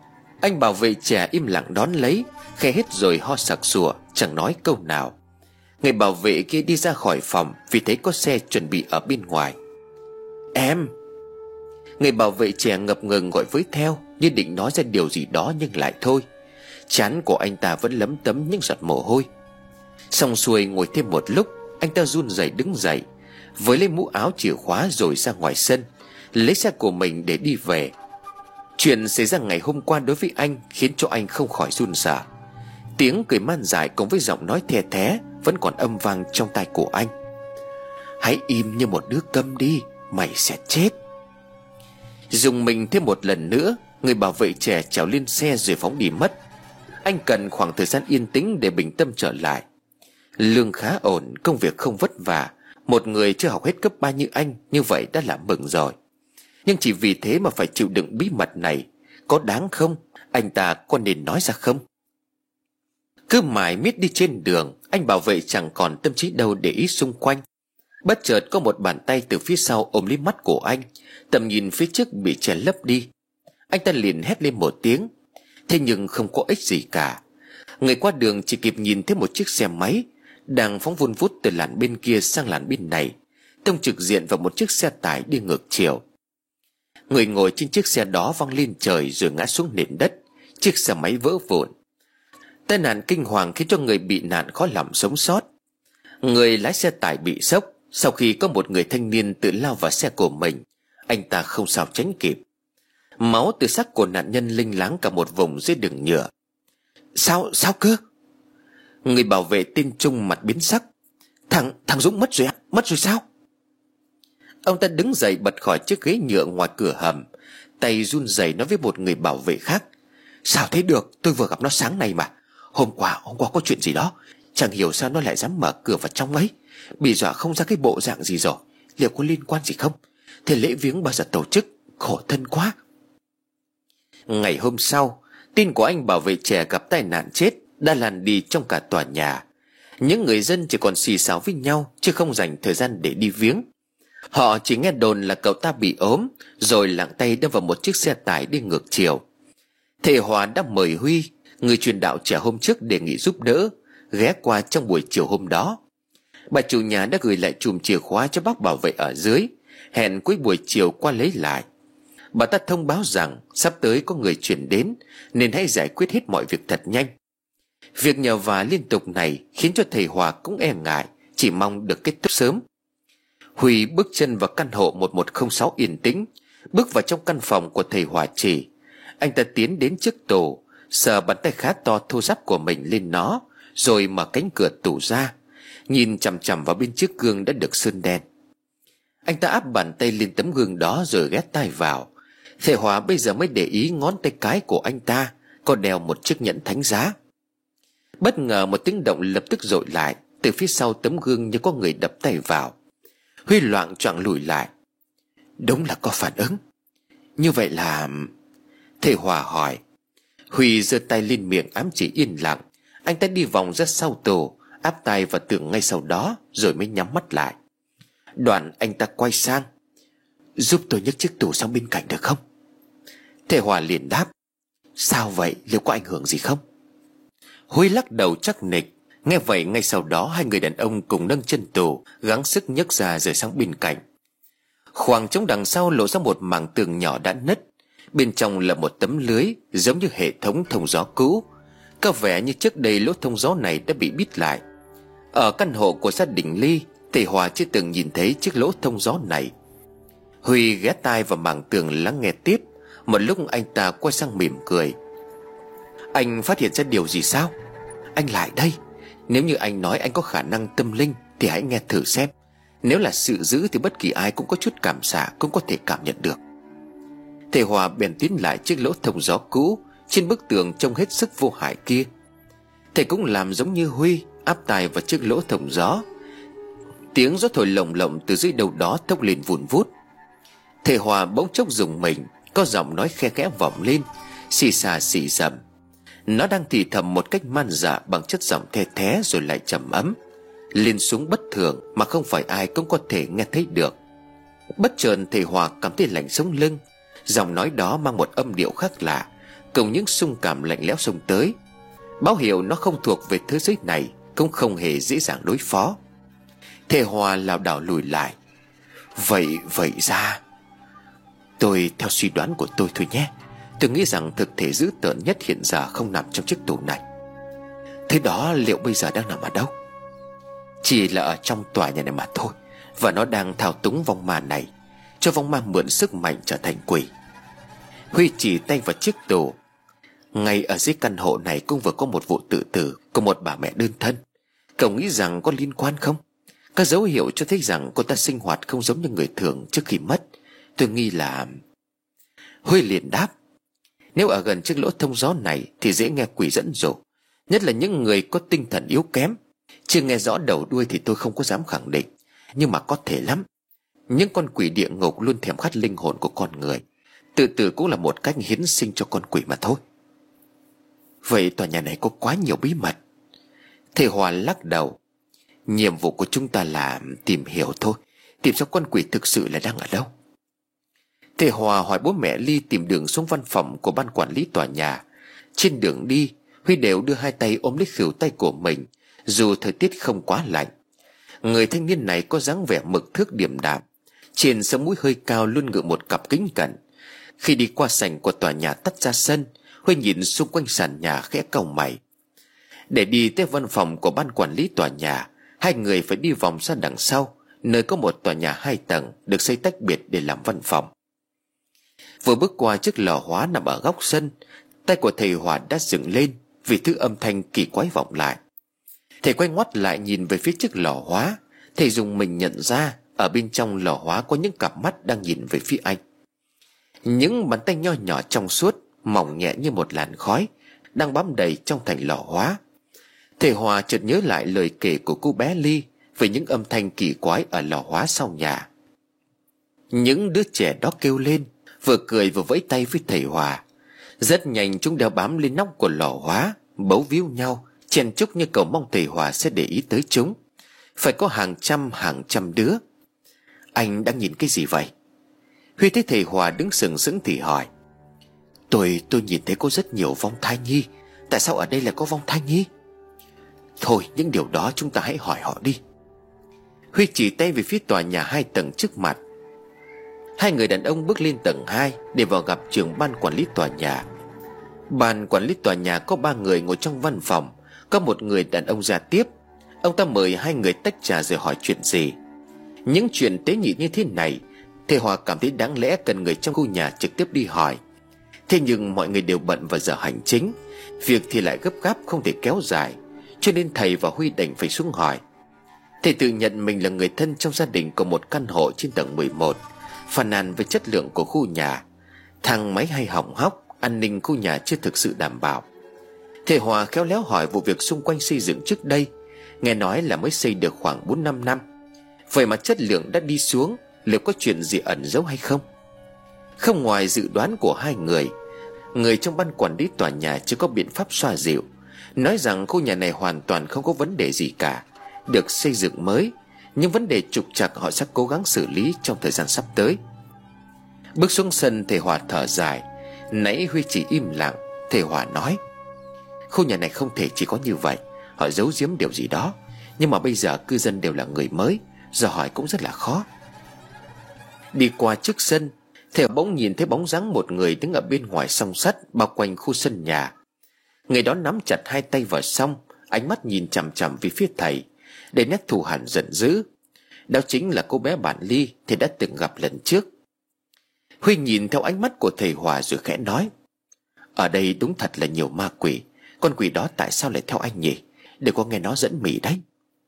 Anh bảo vệ trẻ im lặng đón lấy, khe hết rồi ho sặc sụa, chẳng nói câu nào. Người bảo vệ kia đi ra khỏi phòng vì thấy có xe chuẩn bị ở bên ngoài. Em. Người bảo vệ trẻ ngập ngừng gọi với theo, như định nói ra điều gì đó nhưng lại thôi. Trán của anh ta vẫn lấm tấm những giọt mồ hôi. Xong xuôi ngồi thêm một lúc, anh ta run rẩy đứng dậy, với lấy mũ áo chìa khóa rồi ra ngoài sân, lấy xe của mình để đi về. Chuyện xảy ra ngày hôm qua đối với anh khiến cho anh không khỏi run sợ. Tiếng cười man dại cùng với giọng nói the thé vẫn còn âm vang trong tai của anh. Hãy im như một đứa câm đi, mày sẽ chết. Dùng mình thêm một lần nữa, người bảo vệ trẻ trèo lên xe rồi phóng đi mất. Anh cần khoảng thời gian yên tĩnh để bình tâm trở lại. Lương khá ổn, công việc không vất vả. Một người chưa học hết cấp 3 như anh như vậy đã là mừng rồi. Nhưng chỉ vì thế mà phải chịu đựng bí mật này, có đáng không? Anh ta có nên nói ra không? Cứ mãi miết đi trên đường, anh bảo vệ chẳng còn tâm trí đâu để ý xung quanh. Bất chợt có một bàn tay từ phía sau ôm lấy mắt của anh. Tầm nhìn phía trước bị che lấp đi. Anh ta liền hét lên một tiếng. Thế nhưng không có ích gì cả. Người qua đường chỉ kịp nhìn thấy một chiếc xe máy đang phóng vun vút từ làn bên kia sang làn bên này, tông trực diện vào một chiếc xe tải đi ngược chiều. Người ngồi trên chiếc xe đó văng lên trời rồi ngã xuống nền đất. Chiếc xe máy vỡ vụn. Tai nạn kinh hoàng khiến cho người bị nạn khó lòng sống sót. Người lái xe tải bị sốc sau khi có một người thanh niên tự lao vào xe của mình. Anh ta không sao tránh kịp. Máu từ xác của nạn nhân linh láng cả một vùng dưới đường nhựa. Sao cơ? Người bảo vệ tên Trung mặt biến sắc. Thằng Dũng mất rồi à? Mất rồi sao? Ông ta đứng dậy bật khỏi chiếc ghế nhựa ngoài cửa hầm, tay run rẩy nói với một người bảo vệ khác. Sao thế được, tôi vừa gặp nó sáng nay mà. Hôm qua có chuyện gì đó, chẳng hiểu sao nó lại dám mở cửa vào trong ấy. Bị dọa không ra cái bộ dạng gì rồi. Liệu có liên quan gì không? Thế lễ viếng bao giờ tổ chức? Khổ thân quá. Ngày hôm sau, tin của anh bảo vệ trẻ gặp tai nạn chết đã lan đi trong cả tòa nhà. Những người dân chỉ còn xì xào với nhau, chứ không dành thời gian để đi viếng. Họ chỉ nghe đồn là cậu ta bị ốm, rồi lặng tay đâm vào một chiếc xe tải đi ngược chiều. Thầy Hòa đã mời Huy, người truyền đạo trẻ hôm trước, đề nghị giúp đỡ, ghé qua trong buổi chiều hôm đó. Bà chủ nhà đã gửi lại chùm chìa khóa cho bác bảo vệ ở dưới, hẹn cuối buổi chiều qua lấy lại. Bà ta thông báo rằng sắp tới có người chuyển đến, nên hãy giải quyết hết mọi việc thật nhanh. Việc nhờ vả liên tục này khiến cho thầy Hòa cũng e ngại, chỉ mong được kết thúc sớm. Huy bước chân vào căn hộ 1106 yên tĩnh, bước vào trong căn phòng của thầy Hòa chỉ. Anh ta tiến đến trước tủ, sờ bàn tay khá to thô ráp của mình lên nó, rồi mở cánh cửa tủ ra, nhìn chằm chằm vào bên chiếc gương đã được sơn đen. Anh ta áp bàn tay lên tấm gương đó rồi ghé tai vào. Thầy Hòa bây giờ mới để ý ngón tay cái của anh ta có đeo một chiếc nhẫn thánh giá. Bất ngờ một tiếng động lập tức dội lại từ phía sau tấm gương, như có người đập tay vào. Huy loạng choạng lùi lại. Đúng là có phản ứng. Như vậy là... Thầy Hòa hỏi. Huy giơ tay lên miệng ám chỉ yên lặng. Anh ta đi vòng ra sau tủ, áp tay vào tường ngay sau đó, rồi mới nhắm mắt lại. Đoạn anh ta quay sang. Giúp tôi nhấc chiếc tủ sang bên cạnh được không? Thầy Hòa liền đáp. Sao vậy, liệu có ảnh hưởng gì không? Huy lắc đầu chắc nịch. Nghe vậy ngay sau đó hai người đàn ông cùng nâng chân tủ, gắng sức nhấc ra rời sang bên cạnh. Khoảng trống đằng sau lộ ra một mảng tường nhỏ đã nứt. Bên trong là một tấm lưới giống như hệ thống thông gió cũ. Có vẻ như trước đây lỗ thông gió này đã bị bít lại. Ở căn hộ của gia đình Ly, thầy Hòa chưa từng nhìn thấy chiếc lỗ thông gió này. Huy ghé tai vào mảng tường lắng nghe tiếp. Một lúc anh ta quay sang mỉm cười. Anh phát hiện ra điều gì sao? Anh lại đây. Nếu như anh nói anh có khả năng tâm linh thì hãy nghe thử xem. Nếu là sự dữ thì bất kỳ ai cũng có chút cảm xạ, cũng có thể cảm nhận được. Thầy Hòa bèn tiến lại chiếc lỗ thông gió cũ trên bức tường trông hết sức vô hại kia. Thầy cũng làm giống như Huy, áp tai vào chiếc lỗ thông gió. Tiếng gió thổi lồng lộng từ dưới đầu đó thốc lên vùn vút. Thầy Hòa bỗng chốc rùng mình, có giọng nói khe khẽ vọng lên, xì xà xì xầm. Nó đang thì thầm một cách man dợ bằng chất giọng the thé rồi lại trầm ấm, lên xuống bất thường mà không phải ai cũng có thể nghe thấy được. Bất chợt thầy Hòa cảm thấy lạnh sống lưng. Giọng nói đó mang một âm điệu khác lạ, cùng những xung cảm lạnh lẽo xông tới, báo hiệu nó không thuộc về thế giới này, cũng không hề dễ dàng đối phó. Thề Hòa lảo đảo lùi lại. Vậy ra tôi theo suy đoán của tôi thôi nhé. Tôi nghĩ rằng thực thể dữ tợn nhất hiện giờ không nằm trong chiếc tủ này. Thế đó liệu bây giờ đang nằm ở đâu? Chỉ là ở trong tòa nhà này mà thôi. Và nó đang thao túng vong ma này, cho vong ma mượn sức mạnh trở thành quỷ. Huy chỉ tay vào chiếc tủ. Ngay ở dưới căn hộ này cũng vừa có một vụ tự tử của một bà mẹ đơn thân. Cậu nghĩ rằng có liên quan không? Các dấu hiệu cho thấy rằng cô ta sinh hoạt không giống như người thường trước khi mất. Tôi nghi là... Huy liền đáp. Nếu ở gần chiếc lỗ thông gió này thì dễ nghe quỷ dẫn dụ, nhất là những người có tinh thần yếu kém. Chưa nghe rõ đầu đuôi thì tôi không có dám khẳng định, nhưng mà có thể lắm. Những con quỷ địa ngục luôn thèm khát linh hồn của con người. Tự tử cũng là một cách hiến sinh cho con quỷ mà thôi. Vậy tòa nhà này có quá nhiều bí mật. Thầy Hòa lắc đầu. Nhiệm vụ của chúng ta là tìm hiểu thôi, tìm xem con quỷ thực sự là đang ở đâu. Thầy Hòa hỏi bố mẹ Ly tìm đường xuống văn phòng của ban quản lý tòa nhà. Trên đường đi, Huy đều đưa hai tay ôm lấy khuỷu tay của mình, dù thời tiết không quá lạnh. Người thanh niên này có dáng vẻ mực thước điềm đạm, trên sống mũi hơi cao luôn ngự một cặp kính cận. Khi đi qua sảnh của tòa nhà tắt ra sân, Huy nhìn xung quanh sàn nhà khẽ cau mày. Để đi tới văn phòng của ban quản lý tòa nhà, hai người phải đi vòng ra đằng sau, nơi có một tòa nhà 2 tầng được xây tách biệt để làm văn phòng. Vừa bước qua chiếc lò hóa nằm ở góc sân, tay của thầy Hòa đã dựng lên vì thứ âm thanh kỳ quái vọng lại. Thầy quay ngoắt lại nhìn về phía chiếc lò hóa. Thầy dùng mình nhận ra ở bên trong lò hóa có những cặp mắt đang nhìn về phía anh. Những bàn tay nho nhỏ trong suốt, mỏng nhẹ như một làn khói, đang bám đầy trong thành lò hóa. Thầy Hòa chợt nhớ lại lời kể của cô bé Ly về những âm thanh kỳ quái ở lò hóa sau nhà. Những đứa trẻ đó kêu lên, vừa cười vừa vẫy tay với thầy Hòa. Rất nhanh chúng đeo bám lên nóc của lò hóa, bấu víu nhau, chen chúc như cầu mong thầy Hòa sẽ để ý tới chúng. Phải có hàng trăm đứa. Anh đang nhìn cái gì vậy? Huy thấy thầy Hòa đứng sừng sững thì hỏi. Tôi nhìn thấy có rất nhiều vong thai nhi. Tại sao ở đây lại có vong thai nhi? Thôi, những điều đó chúng ta hãy hỏi họ đi. Huy chỉ tay về phía tòa nhà 2 tầng trước mặt. Hai người đàn ông bước lên tầng 2 để vào gặp trưởng ban quản lý tòa nhà. Ban quản lý tòa nhà có 3 người ngồi trong văn phòng. Có một người đàn ông ra tiếp. Ông ta mời hai người tách trà rồi hỏi chuyện gì. Những chuyện tế nhị như thế này, thầy Hòa cảm thấy đáng lẽ cần người trong khu nhà trực tiếp đi hỏi. Thế nhưng mọi người đều bận vào giờ hành chính, việc thì lại gấp gáp không thể kéo dài, cho nên thầy và Huy đành phải xuống hỏi. Thầy tự nhận mình là người thân trong gia đình của một căn hộ trên tầng 11, phàn nàn về chất lượng của khu nhà. Thang máy hay hỏng hóc, an ninh khu nhà chưa thực sự đảm bảo. Thầy Hòa khéo léo hỏi vụ việc xung quanh xây dựng trước đây. Nghe nói là mới xây được khoảng 4-5 năm. Vậy mà chất lượng đã đi xuống, liệu có chuyện gì ẩn giấu hay không? Không ngoài dự đoán của hai người trong ban quản lý tòa nhà chưa có biện pháp xoa dịu, nói rằng khu nhà này hoàn toàn không có vấn đề gì cả, được xây dựng mới, nhưng vấn đề trục trặc họ sẽ cố gắng xử lý trong thời gian sắp tới. Bước xuống sân, thầy Hòa thở dài. Nãy Huy chỉ im lặng. Thầy Hòa nói, khu nhà này không thể chỉ có như vậy, họ giấu giếm điều gì đó. Nhưng mà bây giờ cư dân đều là người mới, giờ hỏi cũng rất là khó. Đi qua trước sân, thầy bỗng nhìn thấy bóng dáng một người đứng ở bên ngoài song sắt bao quanh khu sân nhà. Người đó nắm chặt hai tay vào song, ánh mắt nhìn chằm chằm về phía thầy, để nét thù hằn giận dữ. Đó chính là cô bé bạn Ly thầy đã từng gặp lần trước. Huy nhìn theo ánh mắt của thầy Hòa rồi khẽ nói, ở đây đúng thật là nhiều ma quỷ. Con quỷ đó tại sao lại theo anh nhỉ? Đừng có nghe nó dẫn mỉ đấy.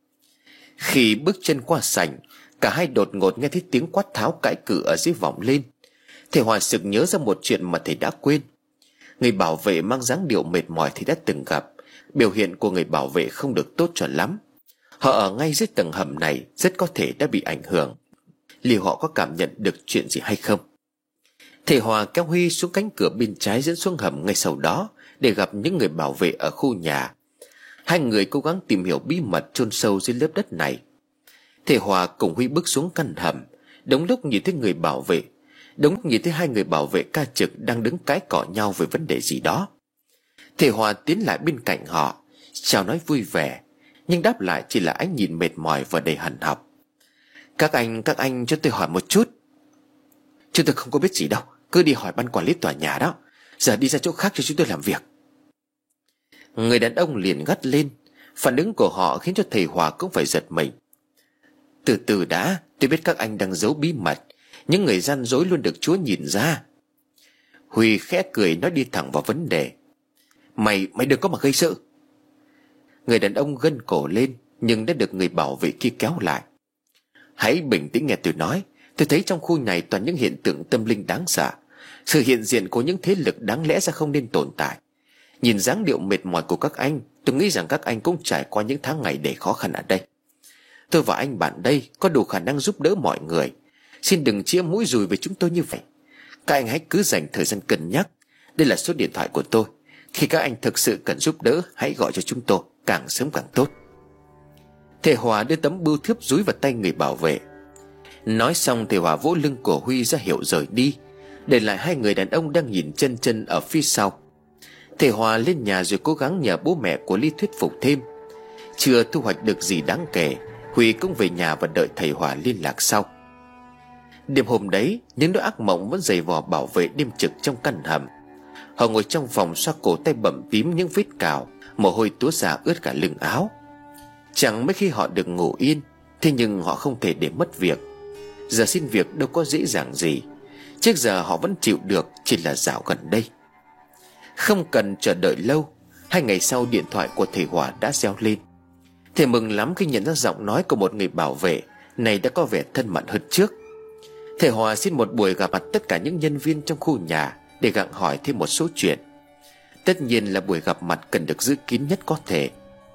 Khi bước chân qua sảnh, cả hai đột ngột nghe thấy tiếng quát tháo cãi cự ở dưới vọng lên. Thầy Hòa sực nhớ ra một chuyện mà thầy đã quên. Người bảo vệ mang dáng điệu mệt mỏi thầy đã từng gặp. Biểu hiện của người bảo vệ không được tốt cho lắm. Họ ở ngay dưới tầng hầm này, rất có thể đã bị ảnh hưởng. Liệu họ có cảm nhận được chuyện gì hay không? Thầy Hòa kéo Huy xuống cánh cửa bên trái dẫn xuống hầm ngay sau đó, để gặp những người bảo vệ ở khu nhà. Hai người cố gắng tìm hiểu bí mật chôn sâu dưới lớp đất này. Thầy Hòa cùng Huy bước xuống căn hầm. Đúng lúc nhìn thấy người bảo vệ, Đúng lúc nhìn thấy hai người bảo vệ ca trực đang đứng cãi cọ nhau về vấn đề gì đó. Thầy Hòa tiến lại bên cạnh họ, chào nói vui vẻ, nhưng đáp lại chỉ là ánh nhìn mệt mỏi và đầy hằn học. Các anh cho tôi hỏi một chút. Chúng tôi không có biết gì đâu, cứ đi hỏi ban quản lý tòa nhà đó. Giờ đi ra chỗ khác cho chúng tôi làm việc. Người đàn ông liền gắt lên. Phản ứng của họ khiến cho thầy Hòa cũng phải giật mình. Từ từ đã, tôi biết các anh đang giấu bí mật. Những người gian dối luôn được Chúa nhìn ra. Huy khẽ cười nói đi thẳng vào vấn đề. Mày đừng có mà gây sự. Người đàn ông gân cổ lên, nhưng đã được người bảo vệ kia kéo lại. Hãy bình tĩnh nghe tôi nói. Tôi thấy trong khu này toàn những hiện tượng tâm linh đáng sợ. Sự hiện diện của những thế lực đáng lẽ ra không nên tồn tại. Nhìn dáng điệu mệt mỏi của các anh, tôi nghĩ rằng các anh cũng trải qua những tháng ngày đầy khó khăn ở đây. Tôi và anh bạn đây có đủ khả năng giúp đỡ mọi người. Xin đừng chĩa mũi dùi về chúng tôi như vậy. Các anh hãy cứ dành thời gian cân nhắc. Đây là số điện thoại của tôi. Khi các anh thực sự cần giúp đỡ, hãy gọi cho chúng tôi, càng sớm càng tốt. Thầy Hòa đưa tấm bưu thiếp dúi vào tay người bảo vệ. Nói xong, thầy Hòa vỗ lưng của Huy ra hiệu rời đi, để lại hai người đàn ông đang nhìn chân ở phía sau. Thầy Hòa lên nhà rồi cố gắng nhờ bố mẹ của Ly thuyết phục thêm. Chưa thu hoạch được gì đáng kể, Huy cũng về nhà và đợi thầy Hòa liên lạc sau. Đêm hôm đấy, những nỗi ác mộng vẫn dày vò bảo vệ đêm trực trong căn hầm. Họ ngồi trong phòng xoa cổ tay bầm tím những vết cào, mồ hôi túa ra ướt cả lưng áo. Chẳng mấy khi họ được ngủ yên, thế nhưng họ không thể để mất việc. Giờ xin việc đâu có dễ dàng gì. Trước giờ họ vẫn chịu được, chỉ là dạo gần đây. Không cần chờ đợi lâu, 2 ngày sau điện thoại của thầy Hòa đã reo lên. Thầy mừng lắm khi nhận ra giọng nói của một người bảo vệ này đã có vẻ thân mật hơn trước. Thầy Hòa xin một buổi gặp mặt tất cả những nhân viên trong khu nhà để gặng hỏi thêm một số chuyện. Tất nhiên là buổi gặp mặt cần được giữ kín nhất có thể.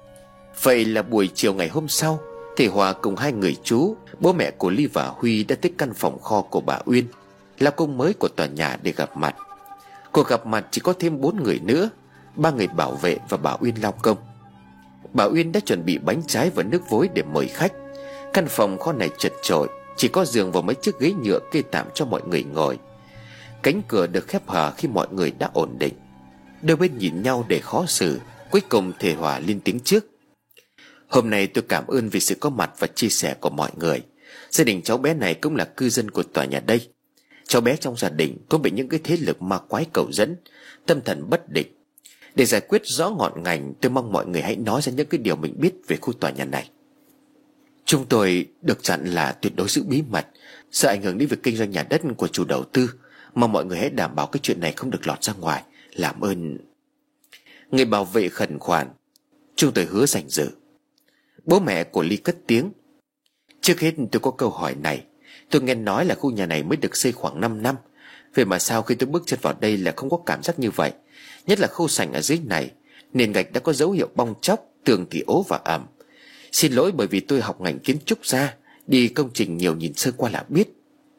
Vậy là buổi chiều ngày hôm sau, thầy Hòa cùng 2 người chú, bố mẹ của Ly và Huy đã tới căn phòng kho của bà Uyên, là công mới của tòa nhà, để gặp mặt. Cuộc gặp mặt chỉ có thêm 4 người nữa, 3 người bảo vệ và bà Uyên lao công. Bà Uyên đã chuẩn bị bánh trái và nước vối để mời khách. Căn phòng kho này chật chội, chỉ có giường và mấy chiếc ghế nhựa kê tạm cho mọi người ngồi. Cánh cửa được khép hờ khi mọi người đã ổn định. Đôi bên nhìn nhau để khó xử. Cuối cùng thầy Hòa lên tiếng trước. Hôm nay tôi cảm ơn vì sự có mặt và chia sẻ của mọi người. Gia đình cháu bé này cũng là cư dân của tòa nhà đây. Cháu bé trong gia đình cũng bị những cái thế lực ma quái cầu dẫn, tâm thần bất định. Để giải quyết rõ ngọn ngành, tôi mong mọi người hãy nói ra những cái điều mình biết về khu tòa nhà này. Chúng tôi được dặn là tuyệt đối giữ bí mật, sợ ảnh hưởng đến việc kinh doanh nhà đất của chủ đầu tư. Mong mọi người hãy đảm bảo cái chuyện này không được lọt ra ngoài. Làm ơn. Người bảo vệ khẩn khoản. Chúng tôi hứa rành dự. Bố mẹ của Ly cất tiếng. Trước hết tôi có câu hỏi này. Tôi nghe nói là khu nhà này mới được xây khoảng 5 năm. Vậy mà sao khi tôi bước chân vào đây là không có cảm giác như vậy? Nhất là khu sảnh ở dưới này, nền gạch đã có dấu hiệu bong tróc, tường thì ố và ẩm. Xin lỗi bởi vì tôi học ngành kiến trúc ra, đi công trình nhiều nhìn sơ qua là biết.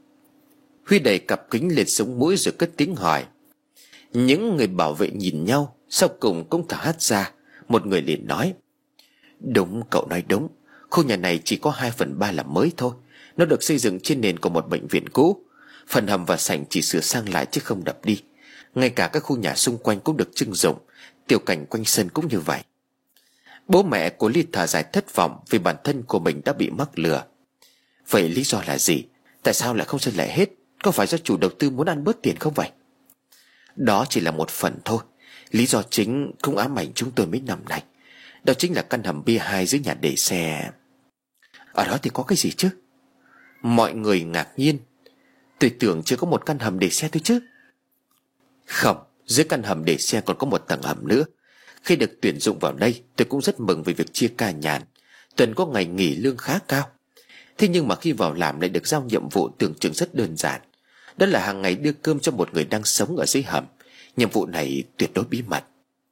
Huy đẩy cặp kính lên sống mũi rồi cất tiếng hỏi. Những người bảo vệ nhìn nhau, sau cùng cũng thở hắt ra. Một người liền nói. Đúng, cậu nói đúng. Khu nhà này chỉ có 2/3 là mới thôi. Nó được xây dựng trên nền của một bệnh viện cũ. Phần hầm và sảnh chỉ sửa sang lại chứ không đập đi. Ngay cả các khu nhà xung quanh cũng được trưng dụng. Tiểu cảnh quanh sân cũng như vậy. Bố mẹ của Ly thở dài thất vọng vì bản thân của mình đã bị mắc lừa. Vậy lý do là gì? Tại sao lại không xây lại hết? Có phải do chủ đầu tư muốn ăn bớt tiền không vậy? Đó chỉ là một phần thôi. Lý do chính cũng ám ảnh chúng tôi mấy năm nay. Đó chính là căn hầm B2 dưới nhà để xe. Ở đó thì có cái gì chứ? Mọi người ngạc nhiên. Tôi tưởng chỉ có một căn hầm để xe thôi chứ. Không, dưới căn hầm để xe còn có một tầng hầm nữa. Khi được tuyển dụng vào đây, tôi cũng rất mừng về việc chia ca nhàn. Tuần có ngày nghỉ lương khá cao. Thế nhưng mà khi vào làm lại được giao nhiệm vụ tưởng chừng rất đơn giản. Đó là hàng ngày đưa cơm cho một người đang sống ở dưới hầm. Nhiệm vụ này tuyệt đối bí mật.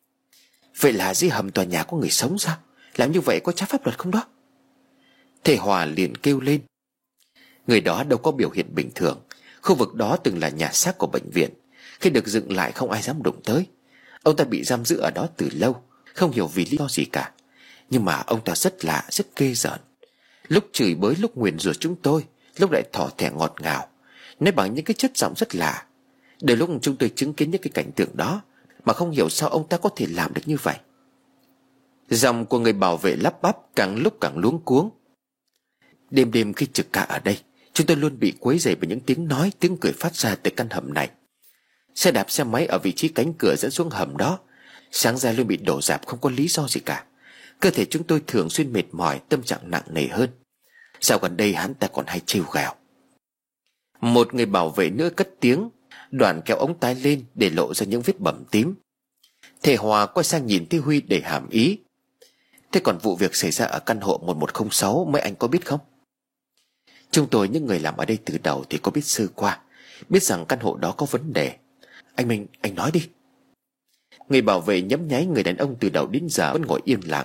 Vậy là dưới hầm tòa nhà có người sống sao? Làm như vậy có trái pháp luật không đó? Thầy Hòa liền kêu lên. Người đó đâu có biểu hiện bình thường. Khu vực đó từng là nhà xác của bệnh viện. Khi được dựng lại không ai dám đụng tới. Ông ta bị giam giữ ở đó từ lâu, không hiểu vì lý do gì cả. Nhưng mà ông ta rất lạ, rất ghê rợn. Lúc chửi bới, lúc nguyền rủa chúng tôi, lúc lại thỏ thẻ ngọt ngào. nói bằng những cái chất giọng rất lạ. Đôi lúc chúng tôi chứng kiến những cái cảnh tượng đó mà không hiểu sao ông ta có thể làm được như vậy. Giọng của người bảo vệ lắp bắp, càng lúc càng luống cuống. Đêm đêm khi trực ca ở đây, chúng tôi luôn bị quấy rầy bởi những tiếng nói, tiếng cười phát ra từ căn hầm này. Xe đạp xe máy ở vị trí cánh cửa dẫn xuống hầm đó sáng ra luôn bị đổ rạp không có lý do gì cả. Cơ thể chúng tôi thường xuyên mệt mỏi, tâm trạng nặng nề hơn. Dạo gần đây hắn ta còn hay trêu ghẹo. Một người bảo vệ nữa cất tiếng, đoạn kéo ống tay lên để lộ ra những vết bầm tím. Thầy Hòa quay sang nhìn thấy Huy để hàm ý. Thế còn vụ việc xảy ra ở căn hộ 1106 mấy anh có biết không? Chúng tôi những người làm ở đây từ đầu thì có biết sơ qua, biết rằng căn hộ đó có vấn đề. Anh Minh, anh nói đi. Người bảo vệ nhấm nháy người đàn ông từ đầu đến giờ vẫn ngồi im lặng.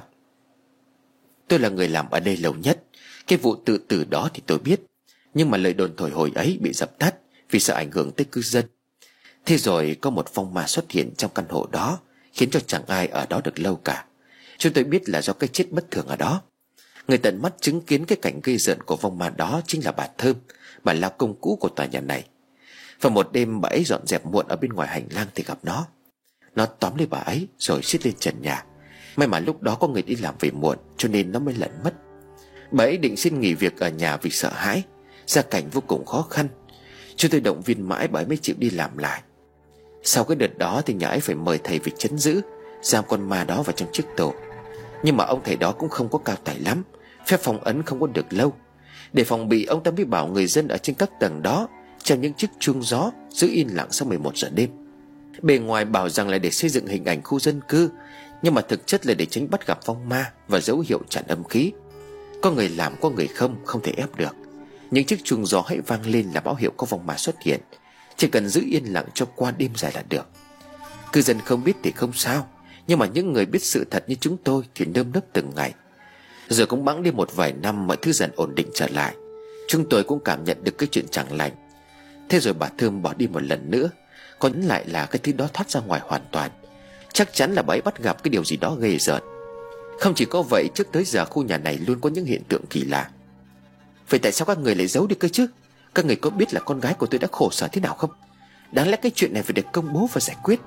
Tôi là người làm ở đây lâu nhất. Cái vụ tự tử đó thì tôi biết, nhưng mà lời đồn thổi hồi ấy bị dập tắt vì sợ ảnh hưởng tới cư dân. Thế rồi có một phong ma xuất hiện trong căn hộ đó, khiến cho chẳng ai ở đó được lâu cả. Chúng tôi biết là do cái chết bất thường ở đó. Người tận mắt chứng kiến cái cảnh gây rợn của vong ma đó chính là bà Thơm, bà lao công cũ của tòa nhà này. Và một đêm bà ấy dọn dẹp muộn ở bên ngoài hành lang thì gặp nó. Nó tóm lấy bà ấy rồi xiết lên trần nhà. May mà lúc đó có người đi làm về muộn cho nên nó mới lẩn mất. Bà ấy định xin nghỉ việc ở nhà vì sợ hãi, gia cảnh vô cùng khó khăn. Chúng tôi động viên mãi bà ấy mới chịu đi làm lại. Sau cái đợt đó thì nhà ấy phải mời thầy về trấn giữ, giam con ma đó vào trong chiếc tù. Nhưng mà ông thầy đó cũng không có cao tài lắm, phép phong ấn không có được lâu. Để phòng bị, ông ta mới bảo người dân ở trên các tầng đó treo những chiếc chuông gió giữ yên lặng sau 11 giờ đêm. Bề ngoài bảo rằng là để xây dựng hình ảnh khu dân cư, nhưng mà thực chất là để tránh bắt gặp vong ma và dấu hiệu tràn âm khí. Có người làm có người không, không thể ép được. Những chiếc chuông gió hãy vang lên là báo hiệu có vong ma xuất hiện. Chỉ cần giữ yên lặng cho qua đêm dài là được. Cư dân không biết thì không sao, nhưng mà những người biết sự thật như chúng tôi thì nơm nớp từng ngày. Rồi cũng bẵng đi một vài năm, mọi thứ dần ổn định trở lại. Chúng tôi cũng cảm nhận được cái chuyện chẳng lành. Thế rồi bà Thơm bỏ đi một lần nữa. Còn lại là cái thứ đó thoát ra ngoài hoàn toàn. Chắc chắn là bà ấy bắt gặp cái điều gì đó ghê rợn. Không chỉ có vậy, trước tới giờ khu nhà này luôn có những hiện tượng kỳ lạ. Vậy tại sao các người lại giấu đi cơ chứ? Các người có biết là con gái của tôi đã khổ sở thế nào không? Đáng lẽ cái chuyện này phải được công bố và giải quyết.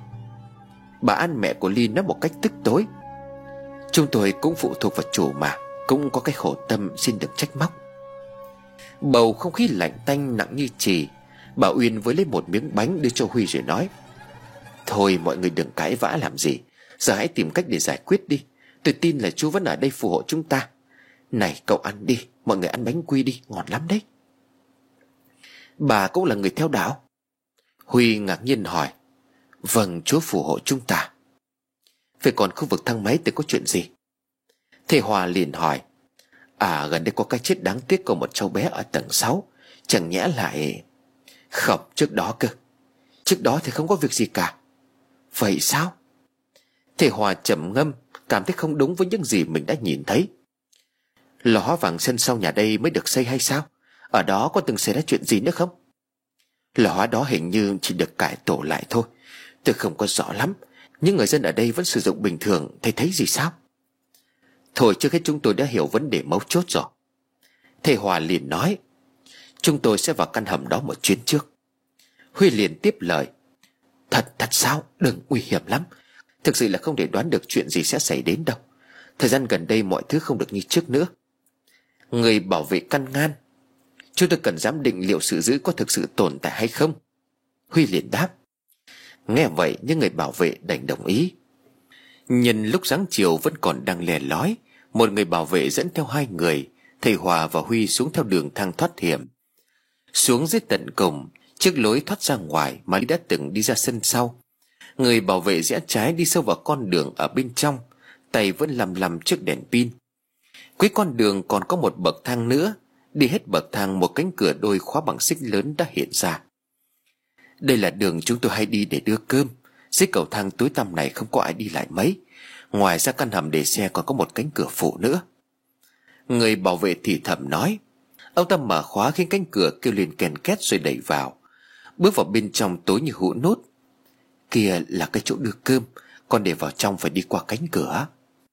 Bà An, mẹ của Ly, nói một cách tức tối. Chúng tôi cũng phụ thuộc vào chủ mà, cũng có cái khổ tâm, xin đừng trách móc. Bầu không khí lạnh tanh nặng như chì. Bà Uyên với lấy một miếng bánh đưa cho Huy rồi nói: Thôi mọi người đừng cãi vã làm gì, giờ hãy tìm cách để giải quyết đi. Tôi tin là chú vẫn ở đây phù hộ chúng ta. Này cậu ăn đi, mọi người ăn bánh quy đi, ngon lắm đấy. Bà cũng là người theo đạo? Huy ngạc nhiên hỏi. Vâng, Chúa phù hộ chúng ta. Vậy còn khu vực thang máy thì có chuyện gì? Thầy Hòa liền hỏi. Gần đây có cái chết đáng tiếc của một cháu bé ở tầng 6. Chẳng nhẽ lại... Không, trước đó cơ. Trước đó thì không có việc gì cả. Vậy sao? Thầy Hòa trầm ngâm, cảm thấy không đúng với những gì mình đã nhìn thấy. Lò hóa vàng sân sau nhà đây mới được xây hay sao? Ở đó có từng xảy ra chuyện gì nữa không? Lò hóa đó hình như chỉ được cải tổ lại thôi. Tôi không có rõ lắm. Nhưng người dân ở đây vẫn sử dụng bình thường. Thầy thấy gì sao? Thôi trước hết chúng tôi đã hiểu vấn đề mấu chốt rồi. Thầy Hòa liền nói. Chúng tôi sẽ vào căn hầm đó một chuyến trước. Huy liền tiếp lời. Thật sao? Đừng, nguy hiểm lắm. Thực sự là không thể đoán được chuyện gì sẽ xảy đến đâu. Thời gian gần đây mọi thứ không được như trước nữa. Người bảo vệ căn ngăn. Chúng tôi cần giám định liệu sự giữ có thực sự tồn tại hay không. Huy liền đáp. Nghe vậy những người bảo vệ đành đồng ý. Nhân lúc sáng chiều vẫn còn đang lè lói, một người bảo vệ dẫn theo hai người, thầy Hòa và Huy, xuống theo đường thang thoát hiểm. Xuống dưới tận cùng, chiếc lối thoát ra ngoài mà Lý đã từng đi ra sân sau. Người bảo vệ rẽ trái đi sâu vào con đường ở bên trong, tay vẫn lầm chiếc đèn pin. Cuối con đường còn có một bậc thang nữa. Đi hết bậc thang, một cánh cửa đôi khóa bằng xích lớn đã hiện ra. Đây là đường chúng tôi hay đi để đưa cơm. Dưới cầu thang tối tăm này không có ai đi lại mấy. Ngoài ra căn hầm để xe còn có một cánh cửa phụ nữa. Người bảo vệ thì thầm nói. Ông ta mở khóa khiến cánh cửa kêu lên kèn két rồi đẩy vào. Bước vào bên trong tối như hũ nút. Kia là cái chỗ đưa cơm, còn để vào trong phải đi qua cánh cửa.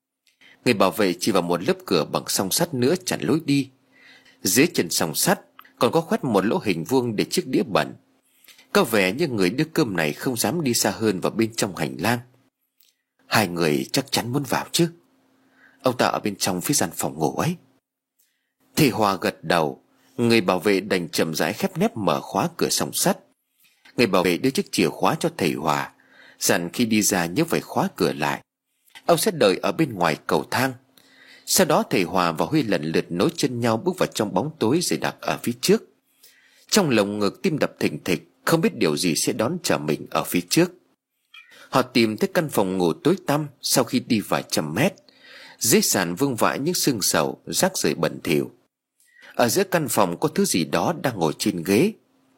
Người bảo vệ chỉ vào một lớp cửa bằng song sắt nữa chặn lối đi. Dưới chân song sắt còn có khoét một lỗ hình vuông để chiếc đĩa bẩn. Có vẻ như người đưa cơm này không dám đi xa hơn vào bên trong hành lang. Hai người chắc chắn muốn vào chứ? Ông ta ở bên trong phía gian phòng ngủ ấy. Thầy Hòa gật đầu. Người bảo vệ đành chậm rãi khép nép mở khóa cửa song sắt. Người bảo vệ đưa chiếc chìa khóa cho thầy Hòa, dặn khi đi ra nhớ phải khóa cửa lại. Ông sẽ đợi ở bên ngoài cầu thang. Sau đó thầy Hòa và Huy lần lượt nối chân nhau bước vào trong bóng tối dày đặc ở phía trước. Trong lồng ngực tim đập thình thịch, không biết điều gì sẽ đón chờ mình ở phía trước. Họ tìm thấy căn phòng ngủ tối tăm. Sau khi đi vài trăm mét, dưới sàn vương vãi những xương sầu, rác rưởi bẩn thỉu. Ở giữa căn phòng có thứ gì đó đang ngồi trên ghế.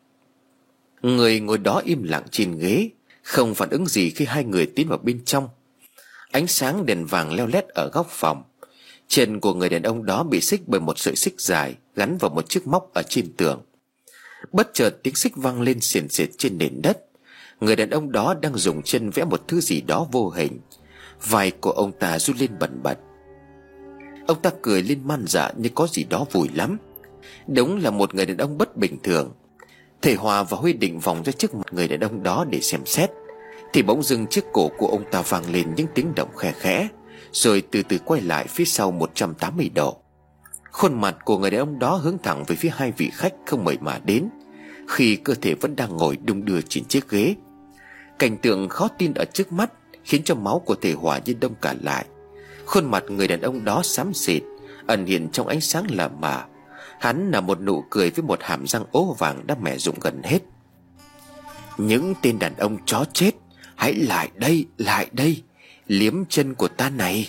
Người ngồi đó im lặng trên ghế, không phản ứng gì khi hai người tiến vào bên trong. Ánh sáng đèn vàng leo lét ở góc phòng. Chân của người đàn ông đó bị xích bởi một sợi xích dài gắn vào một chiếc móc ở trên tường. Bất chợt tiếng xích vang lên xiển xịt trên nền đất. Người đàn ông đó đang dùng chân vẽ một thứ gì đó vô hình. Vai của ông ta run lên bần bật. Ông ta cười lên man dợ như có gì đó vui lắm. Đúng là một người đàn ông bất bình thường. Thầy Hòa và Huy định vòng ra trước mặt người đàn ông đó để xem xét, thì bỗng dưng chiếc cổ của ông ta vang lên những tiếng động khe khẽ, rồi từ từ quay lại phía sau 180 độ. Khuôn mặt của người đàn ông đó hướng thẳng về phía hai vị khách không mời mà đến, khi cơ thể vẫn đang ngồi đung đưa trên chiếc ghế. Cảnh tượng khó tin ở trước mắt khiến cho máu của thầy Hòa như đông cả lại. Khuôn mặt người đàn ông đó xám xịt, ẩn hiện trong ánh sáng lờ mờ. Hắn là một nụ cười với một hàm răng ố vàng đã mẻ rụng gần hết. Những tên đàn ông chó chết, hãy lại đây, liếm chân của ta này.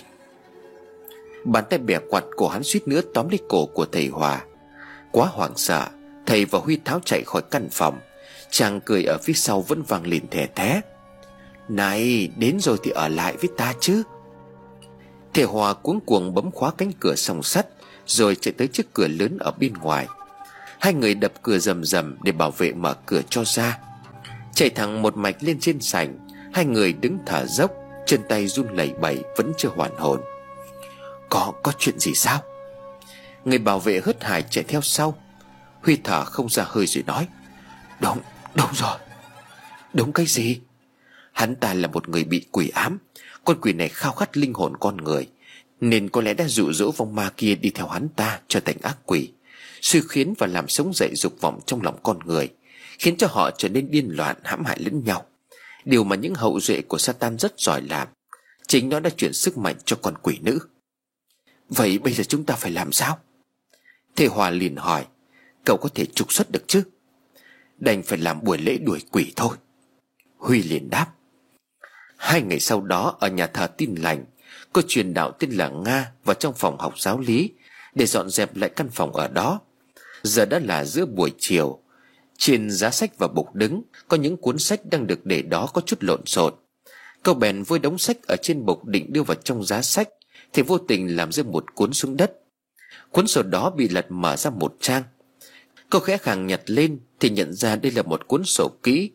Bàn tay bẻ quạt của hắn suýt nữa tóm lấy cổ của thầy Hòa. Quá hoảng sợ, thầy và Huy tháo chạy khỏi căn phòng. Chàng cười ở phía sau vẫn vang lên thè thé. Này, đến rồi thì ở lại với ta chứ. Thầy Hòa cuống cuồng bấm khóa cánh cửa song sắt, rồi chạy tới chiếc cửa lớn ở bên ngoài. Hai người đập cửa rầm rầm để bảo vệ mở cửa cho ra. Chạy thẳng một mạch lên trên sảnh. Hai người đứng thở dốc, chân tay run lẩy bẩy, vẫn chưa hoàn hồn. Có chuyện gì sao? Người bảo vệ hớt hải chạy theo sau. Huy thở không ra hơi rồi nói. Đúng rồi. Đúng cái gì? Hắn ta là một người bị quỷ ám. Con quỷ này khao khát linh hồn con người, nên có lẽ đã dụ dỗ vong ma kia đi theo hắn ta trở thành ác quỷ, suy khiến và làm sống dậy dục vọng trong lòng con người, khiến cho họ trở nên điên loạn, hãm hại lẫn nhau. Điều mà những hậu duệ của Satan rất giỏi làm. Chính nó đã chuyển sức mạnh cho con quỷ nữ. Vậy bây giờ chúng ta phải làm sao? Thầy Hòa liền hỏi. Cậu có thể trục xuất được chứ? Đành phải làm buổi lễ đuổi quỷ thôi, Huy liền đáp. 2 ngày sau đó, ở nhà thờ Tin Lành, cô truyền đạo tên là Nga vào trong phòng học giáo lý để dọn dẹp lại căn phòng ở đó. Giờ đã là giữa buổi chiều. Trên giá sách và bục đứng có những cuốn sách đang được để đó có chút lộn xộn. Cô bèn vơi đống sách ở trên bục định đưa vào trong giá sách, thì vô tình làm rơi một cuốn xuống đất. Cuốn sổ đó bị lật mở ra một trang. Cô khẽ khàng nhặt lên thì nhận ra đây là một cuốn sổ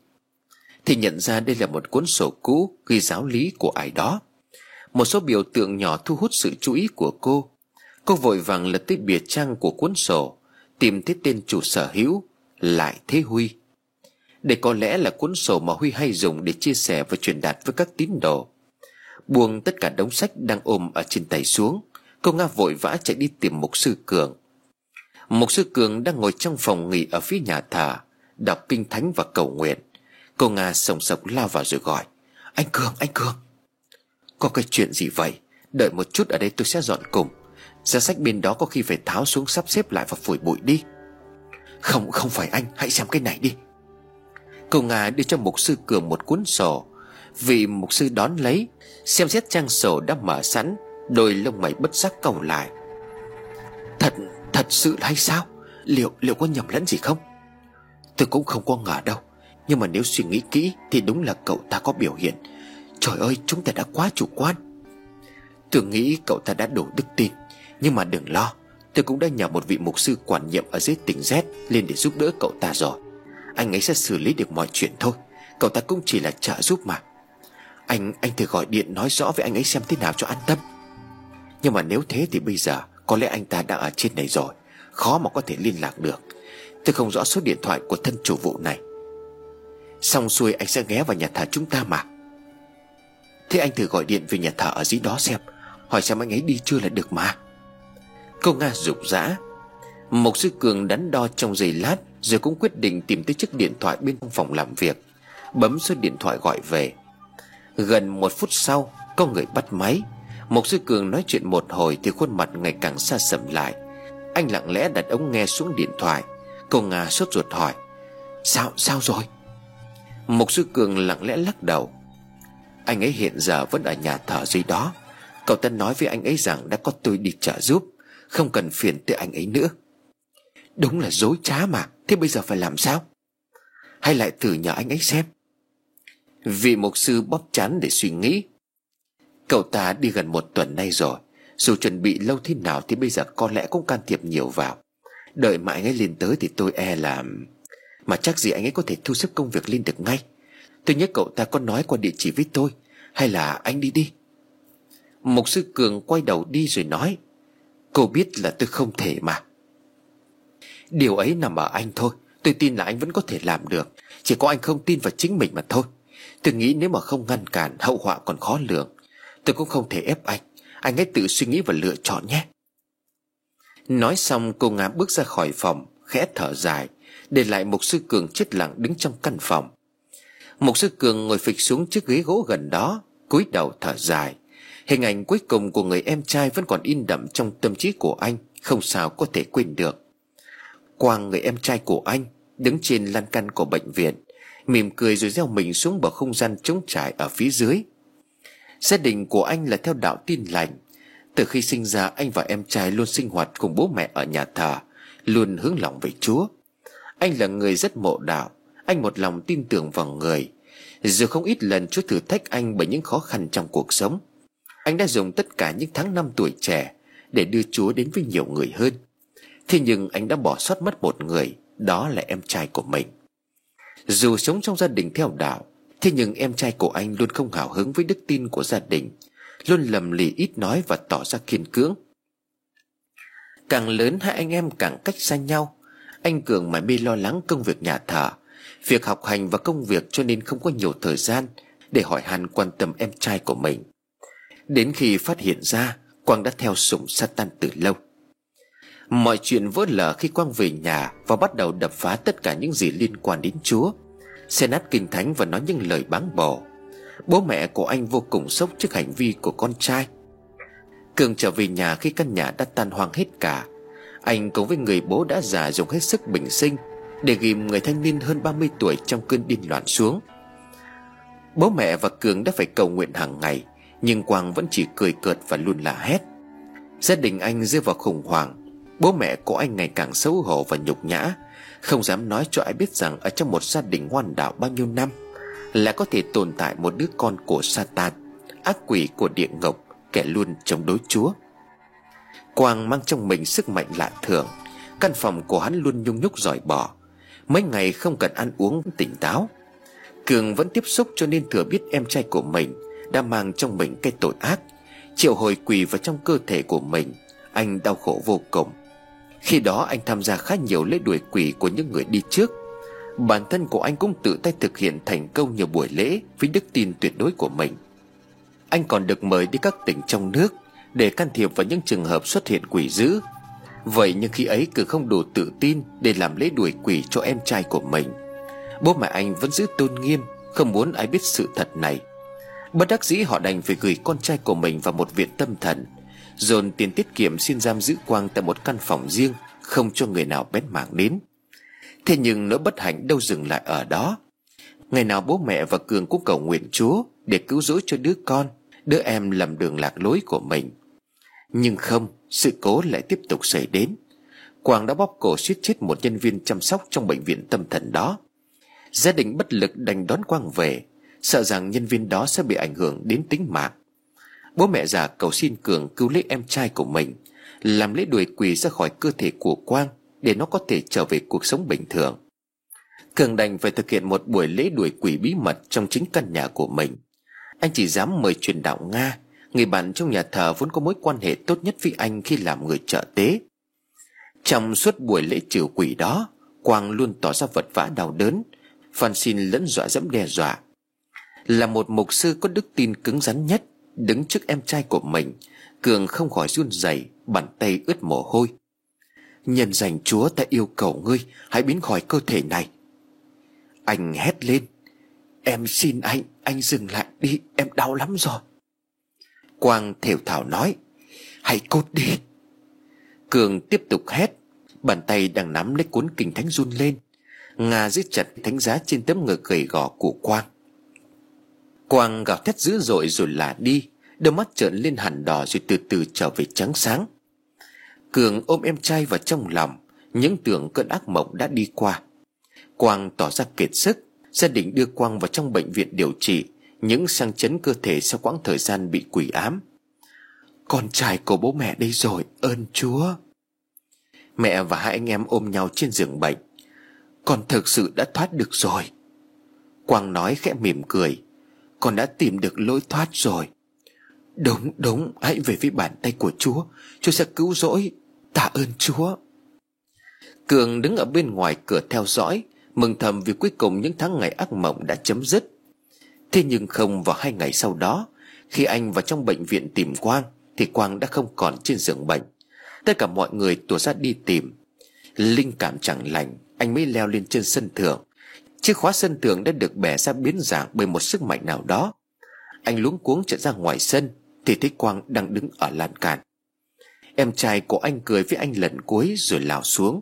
cũ ghi giáo lý của ai đó. Một số biểu tượng nhỏ thu hút sự chú ý của cô. Cô vội vàng lật tới bìa trang của cuốn sổ, tìm thấy tên chủ sở hữu, Lại Thế Huy. Đây có lẽ là cuốn sổ mà Huy hay dùng để chia sẻ và truyền đạt với các tín đồ. Buông tất cả đống sách đang ôm ở trên tay xuống, cô Nga vội vã chạy đi tìm mục sư Cường. Mục sư Cường đang ngồi trong phòng nghỉ ở phía nhà thờ, đọc kinh thánh và cầu nguyện. Cô Nga sồng sộc lao vào rồi gọi. Anh Cường. Có cái chuyện gì vậy? Đợi một chút, ở đây tôi sẽ dọn cùng. Giá sách bên đó có khi phải tháo xuống sắp xếp lại và phủi bụi đi. Không phải anh, hãy xem cái này đi. Cô Nga đưa cho mục sư Cường một cuốn sổ. Vị mục sư đón lấy, xem xét trang sổ đã mở sẵn, đôi lông mày bất giác cau lại. Thật sự là hay sao? Liệu có nhầm lẫn gì không? Tôi cũng không có ngờ đâu, nhưng mà nếu suy nghĩ kỹ thì đúng là cậu ta có biểu hiện. Trời ơi, chúng ta đã quá chủ quan. Tôi nghĩ cậu ta đã đủ đức tin. Nhưng mà đừng lo, tôi cũng đã nhờ một vị mục sư quản nhiệm ở dưới tỉnh Z lên để giúp đỡ cậu ta rồi. Anh ấy sẽ xử lý được mọi chuyện thôi. Cậu ta cũng chỉ là trợ giúp mà. Anh thử gọi điện nói rõ với anh ấy xem thế nào cho an tâm. Nhưng mà nếu thế thì bây giờ có lẽ anh ta đã ở trên này rồi, khó mà có thể liên lạc được. Tôi không rõ số điện thoại của thân chủ vụ này. Xong xuôi anh sẽ ghé vào nhà thờ chúng ta mà. Thế anh thử gọi điện về nhà thờ ở dưới đó xem, hỏi xem anh ấy đi chưa là được mà. Cô Nga rục rã. Mục sư Cường đắn đo trong giây lát, rồi cũng quyết định tìm tới chiếc điện thoại bên trong phòng làm việc, bấm số điện thoại gọi về. Gần 1 phút sau, có người bắt máy. Mục sư Cường nói chuyện một hồi thì khuôn mặt ngày càng xa sầm lại. Anh lặng lẽ đặt ống nghe xuống điện thoại. Cô Nga sốt ruột hỏi: Sao rồi? Mục sư Cường lặng lẽ lắc đầu: Anh ấy hiện giờ vẫn ở nhà thờ dưới đó. Cậu ta nói với anh ấy rằng đã có tôi đi trợ giúp, không cần phiền tới anh ấy nữa. Đúng là dối trá mà. Thế bây giờ phải làm sao? Hay lại thử nhờ anh ấy xem. Vị mục sư bóp trán để suy nghĩ. Cậu ta đi gần 1 tuần nay rồi. Dù chuẩn bị lâu thế nào thì bây giờ có lẽ cũng can thiệp nhiều vào. Đợi mà anh ấy lên tới thì tôi e là... Mà chắc gì anh ấy có thể thu xếp công việc lên được ngay. Tôi nhớ cậu ta có nói qua địa chỉ với tôi. Hay là anh đi? Mục sư Cường quay đầu đi rồi nói: Cô biết là tôi không thể mà. Điều ấy nằm ở anh thôi. Tôi tin là anh vẫn có thể làm được. Chỉ có anh không tin vào chính mình mà thôi. Tôi nghĩ nếu mà không ngăn cản, hậu họa còn khó lường. Tôi cũng không thể ép anh. Anh hãy tự suy nghĩ và lựa chọn nhé. Nói xong cô Nga bước ra khỏi phòng, khẽ thở dài, để lại mục sư Cường chết lặng đứng trong căn phòng. Mục sư Cường ngồi phịch xuống chiếc ghế gỗ gần đó, cúi đầu thở dài. Hình ảnh cuối cùng của người em trai vẫn còn in đậm trong tâm trí của anh, không sao có thể quên được. Quang, người em trai của anh, đứng trên lan can của bệnh viện, mỉm cười rồi gieo mình xuống bờ không gian trống trải ở phía dưới. Gia đình của anh là theo đạo Tin Lành. Từ khi sinh ra, anh và em trai luôn sinh hoạt cùng bố mẹ ở nhà thờ, luôn hướng lòng về Chúa. Anh là người rất mộ đạo. Anh một lòng tin tưởng vào người. Dù không ít lần Chúa thử thách anh bởi những khó khăn trong cuộc sống, anh đã dùng tất cả những tháng năm tuổi trẻ để đưa Chúa đến với nhiều người hơn. Thế nhưng anh đã bỏ sót mất một người, đó là em trai của mình. Dù sống trong gia đình theo đạo, thế nhưng em trai của anh luôn không hào hứng với đức tin của gia đình, luôn lầm lì, ít nói và tỏ ra kiên cưỡng. Càng lớn hai anh em càng cách xa nhau. Anh Cường mải mê lo lắng công việc nhà thờ, việc học hành và công việc, cho nên không có nhiều thời gian để hỏi han quan tâm em trai của mình. Đến khi phát hiện ra, Quang đã theo sủng Satan từ lâu. Mọi chuyện vỡ lở khi Quang về nhà và bắt đầu đập phá tất cả những gì liên quan đến Chúa, xé nát kinh thánh và nói những lời báng bổ. Bố mẹ của anh vô cùng sốc trước hành vi của con trai. Cường trở về nhà khi căn nhà đã tan hoang hết cả. Anh cùng với người bố đã già dùng hết sức bình sinh để ghìm người thanh niên hơn 30 tuổi trong cơn điên loạn xuống. Bố mẹ và Cường đã phải cầu nguyện hàng ngày, nhưng Quang vẫn chỉ cười cợt và luôn la hét. Gia đình anh rơi vào khủng hoảng. Bố mẹ của anh ngày càng xấu hổ và nhục nhã, không dám nói cho ai biết rằng ở trong một gia đình ngoan đạo bao nhiêu năm là có thể tồn tại một đứa con của Satan, ác quỷ của địa ngục, kẻ luôn chống đối Chúa. Quang mang trong mình sức mạnh lạ thường. Căn phòng của hắn luôn nhung nhúc dòi bỏ. Mấy ngày không cần ăn uống tỉnh táo. Cường vẫn tiếp xúc, cho nên thừa biết em trai của mình đã mang trong mình cái tội ác, triệu hồi quỷ vào trong cơ thể của mình. Anh đau khổ vô cùng. Khi đó anh tham gia khá nhiều lễ đuổi quỷ của những người đi trước. Bản thân của anh cũng tự tay thực hiện thành công nhiều buổi lễ với đức tin tuyệt đối của mình. Anh còn được mời đi các tỉnh trong nước để can thiệp vào những trường hợp xuất hiện quỷ dữ. Vậy nhưng khi ấy Cường không đủ tự tin để làm lễ đuổi quỷ cho em trai của mình. Bố mẹ anh vẫn giữ tôn nghiêm, không muốn ai biết sự thật này. Bất đắc dĩ họ đành phải gửi con trai của mình vào một viện tâm thần, dồn tiền tiết kiệm xin giam giữ Quang tại một căn phòng riêng, không cho người nào bén mảng đến. Thế nhưng nỗi bất hạnh đâu dừng lại ở đó. Ngày nào bố mẹ và Cường cũng cầu nguyện Chúa để cứu rỗi cho đứa con, đứa em lầm đường lạc lối của mình. Nhưng không, sự cố lại tiếp tục xảy đến. Quang đã bóp cổ suýt chết một nhân viên chăm sóc trong bệnh viện tâm thần đó. Gia đình bất lực đành đón Quang về, sợ rằng nhân viên đó sẽ bị ảnh hưởng đến tính mạng. Bố mẹ già cầu xin Cường cứu lấy em trai của mình, làm lễ đuổi quỷ ra khỏi cơ thể của Quang để nó có thể trở về cuộc sống bình thường. Cường đành phải thực hiện một buổi lễ đuổi quỷ bí mật trong chính căn nhà của mình. Anh chỉ dám mời truyền đạo Nga, người bạn trong nhà thờ vốn có mối quan hệ tốt nhất với anh khi làm người trợ tế. Trong suốt buổi lễ trừ quỷ đó, Quang luôn tỏ ra vật vã đau đớn, van xin lẫn dọa dẫm đe dọa. Là một mục sư có đức tin cứng rắn nhất, đứng trước em trai của mình, Cường không khỏi run rẩy, bàn tay ướt mồ hôi. Nhân danh Chúa, ta yêu cầu ngươi hãy biến khỏi cơ thể này. Anh hét lên. Em xin anh dừng lại đi, em đau lắm rồi. Quang thều thào nói. Hãy cút đi. Cường tiếp tục hét, bàn tay đang nắm lấy cuốn kinh thánh run lên. Nga giết chặt thánh giá trên tấm ngực gầy gò của Quang. Quang gào thét dữ dội rồi lả đi, đôi mắt trợn lên hẳn đỏ rồi từ từ trở về trắng sáng. Cường ôm em trai vào trong lòng, những tưởng cơn ác mộng đã đi qua. Quang tỏ ra kiệt sức. Gia đình đưa Quang vào trong bệnh viện điều trị những sang chấn cơ thể sau quãng thời gian bị quỷ ám. Con trai của bố mẹ đây rồi, ơn Chúa. Mẹ và hai anh em ôm nhau trên giường bệnh. Con thực sự đã thoát được rồi. Quang nói khẽ mỉm cười. Con đã tìm được lối thoát rồi. Đúng, hãy về với bàn tay của Chúa. Chúa sẽ cứu rỗi. Tạ ơn Chúa. Cường đứng ở bên ngoài cửa theo dõi, mừng thầm vì cuối cùng những tháng ngày ác mộng đã chấm dứt. Thế nhưng không, vào 2 ngày sau đó, khi anh vào trong bệnh viện tìm Quang, thì Quang đã không còn trên giường bệnh. Tất cả mọi người tủa ra đi tìm. Linh cảm chẳng lành, anh mới leo lên trên sân thượng. Chiếc khóa sân thượng đã được bẻ ra biến dạng bởi một sức mạnh nào đó. Anh luống cuống chạy ra ngoài sân thì thấy Quang đang đứng ở lan can. Em trai của anh cười với anh lần cuối rồi lao xuống.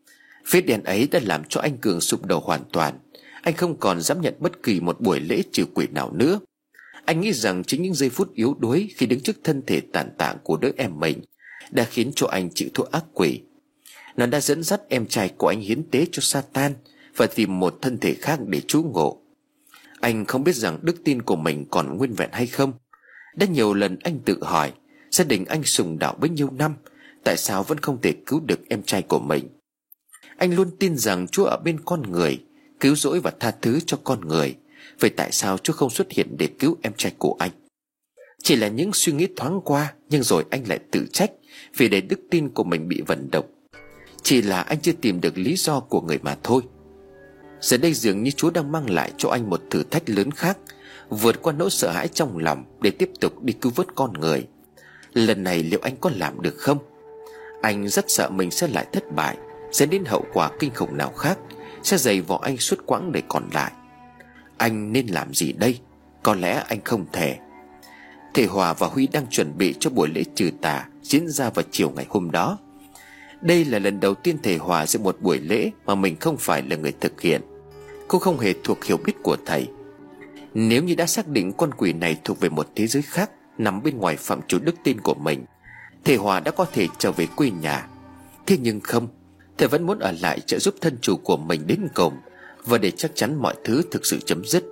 Vết đen ấy đã làm cho anh Cường sụp đổ hoàn toàn. Anh không còn dám nhận bất kỳ một buổi lễ trừ quỷ nào nữa. Anh nghĩ rằng chính những giây phút yếu đuối khi đứng trước thân thể tàn tạng của đứa em mình đã khiến cho anh chịu thua ác quỷ. Nó đã dẫn dắt em trai của anh hiến tế cho Satan và tìm một thân thể khác để trú ngụ. Anh không biết rằng đức tin của mình còn nguyên vẹn hay không. Đã nhiều lần anh tự hỏi, gia đình anh sùng đạo bấy nhiêu năm, tại sao vẫn không thể cứu được em trai của mình. Anh luôn tin rằng Chúa ở bên con người, cứu rỗi và tha thứ cho con người. Vậy tại sao Chúa không xuất hiện để cứu em trai của anh? Chỉ là những suy nghĩ thoáng qua, nhưng rồi anh lại tự trách vì để đức tin của mình bị vận động. Chỉ là anh chưa tìm được lý do của người mà thôi. Giờ đây dường như Chúa đang mang lại cho anh một thử thách lớn khác, vượt qua nỗi sợ hãi trong lòng để tiếp tục đi cứu vớt con người. Lần này liệu anh có làm được không? Anh rất sợ mình sẽ lại thất bại, sẽ đến hậu quả kinh khủng nào khác sẽ dày vò anh suốt quãng đời còn lại. Anh nên làm gì đây? Có lẽ anh không thể. Thầy Hòa và Huy đang chuẩn bị cho buổi lễ trừ tà diễn ra vào chiều ngày hôm đó. Đây là lần đầu tiên thầy Hòa dự một buổi lễ mà mình không phải là người thực hiện. Cô không hề thuộc hiểu biết của thầy. Nếu như đã xác định con quỷ này thuộc về một thế giới khác, nằm bên ngoài phạm trù đức tin của mình, thầy Hòa đã có thể trở về quê nhà. Thế nhưng không, thầy vẫn muốn ở lại trợ giúp thân chủ của mình đến cùng, và để chắc chắn mọi thứ thực sự chấm dứt.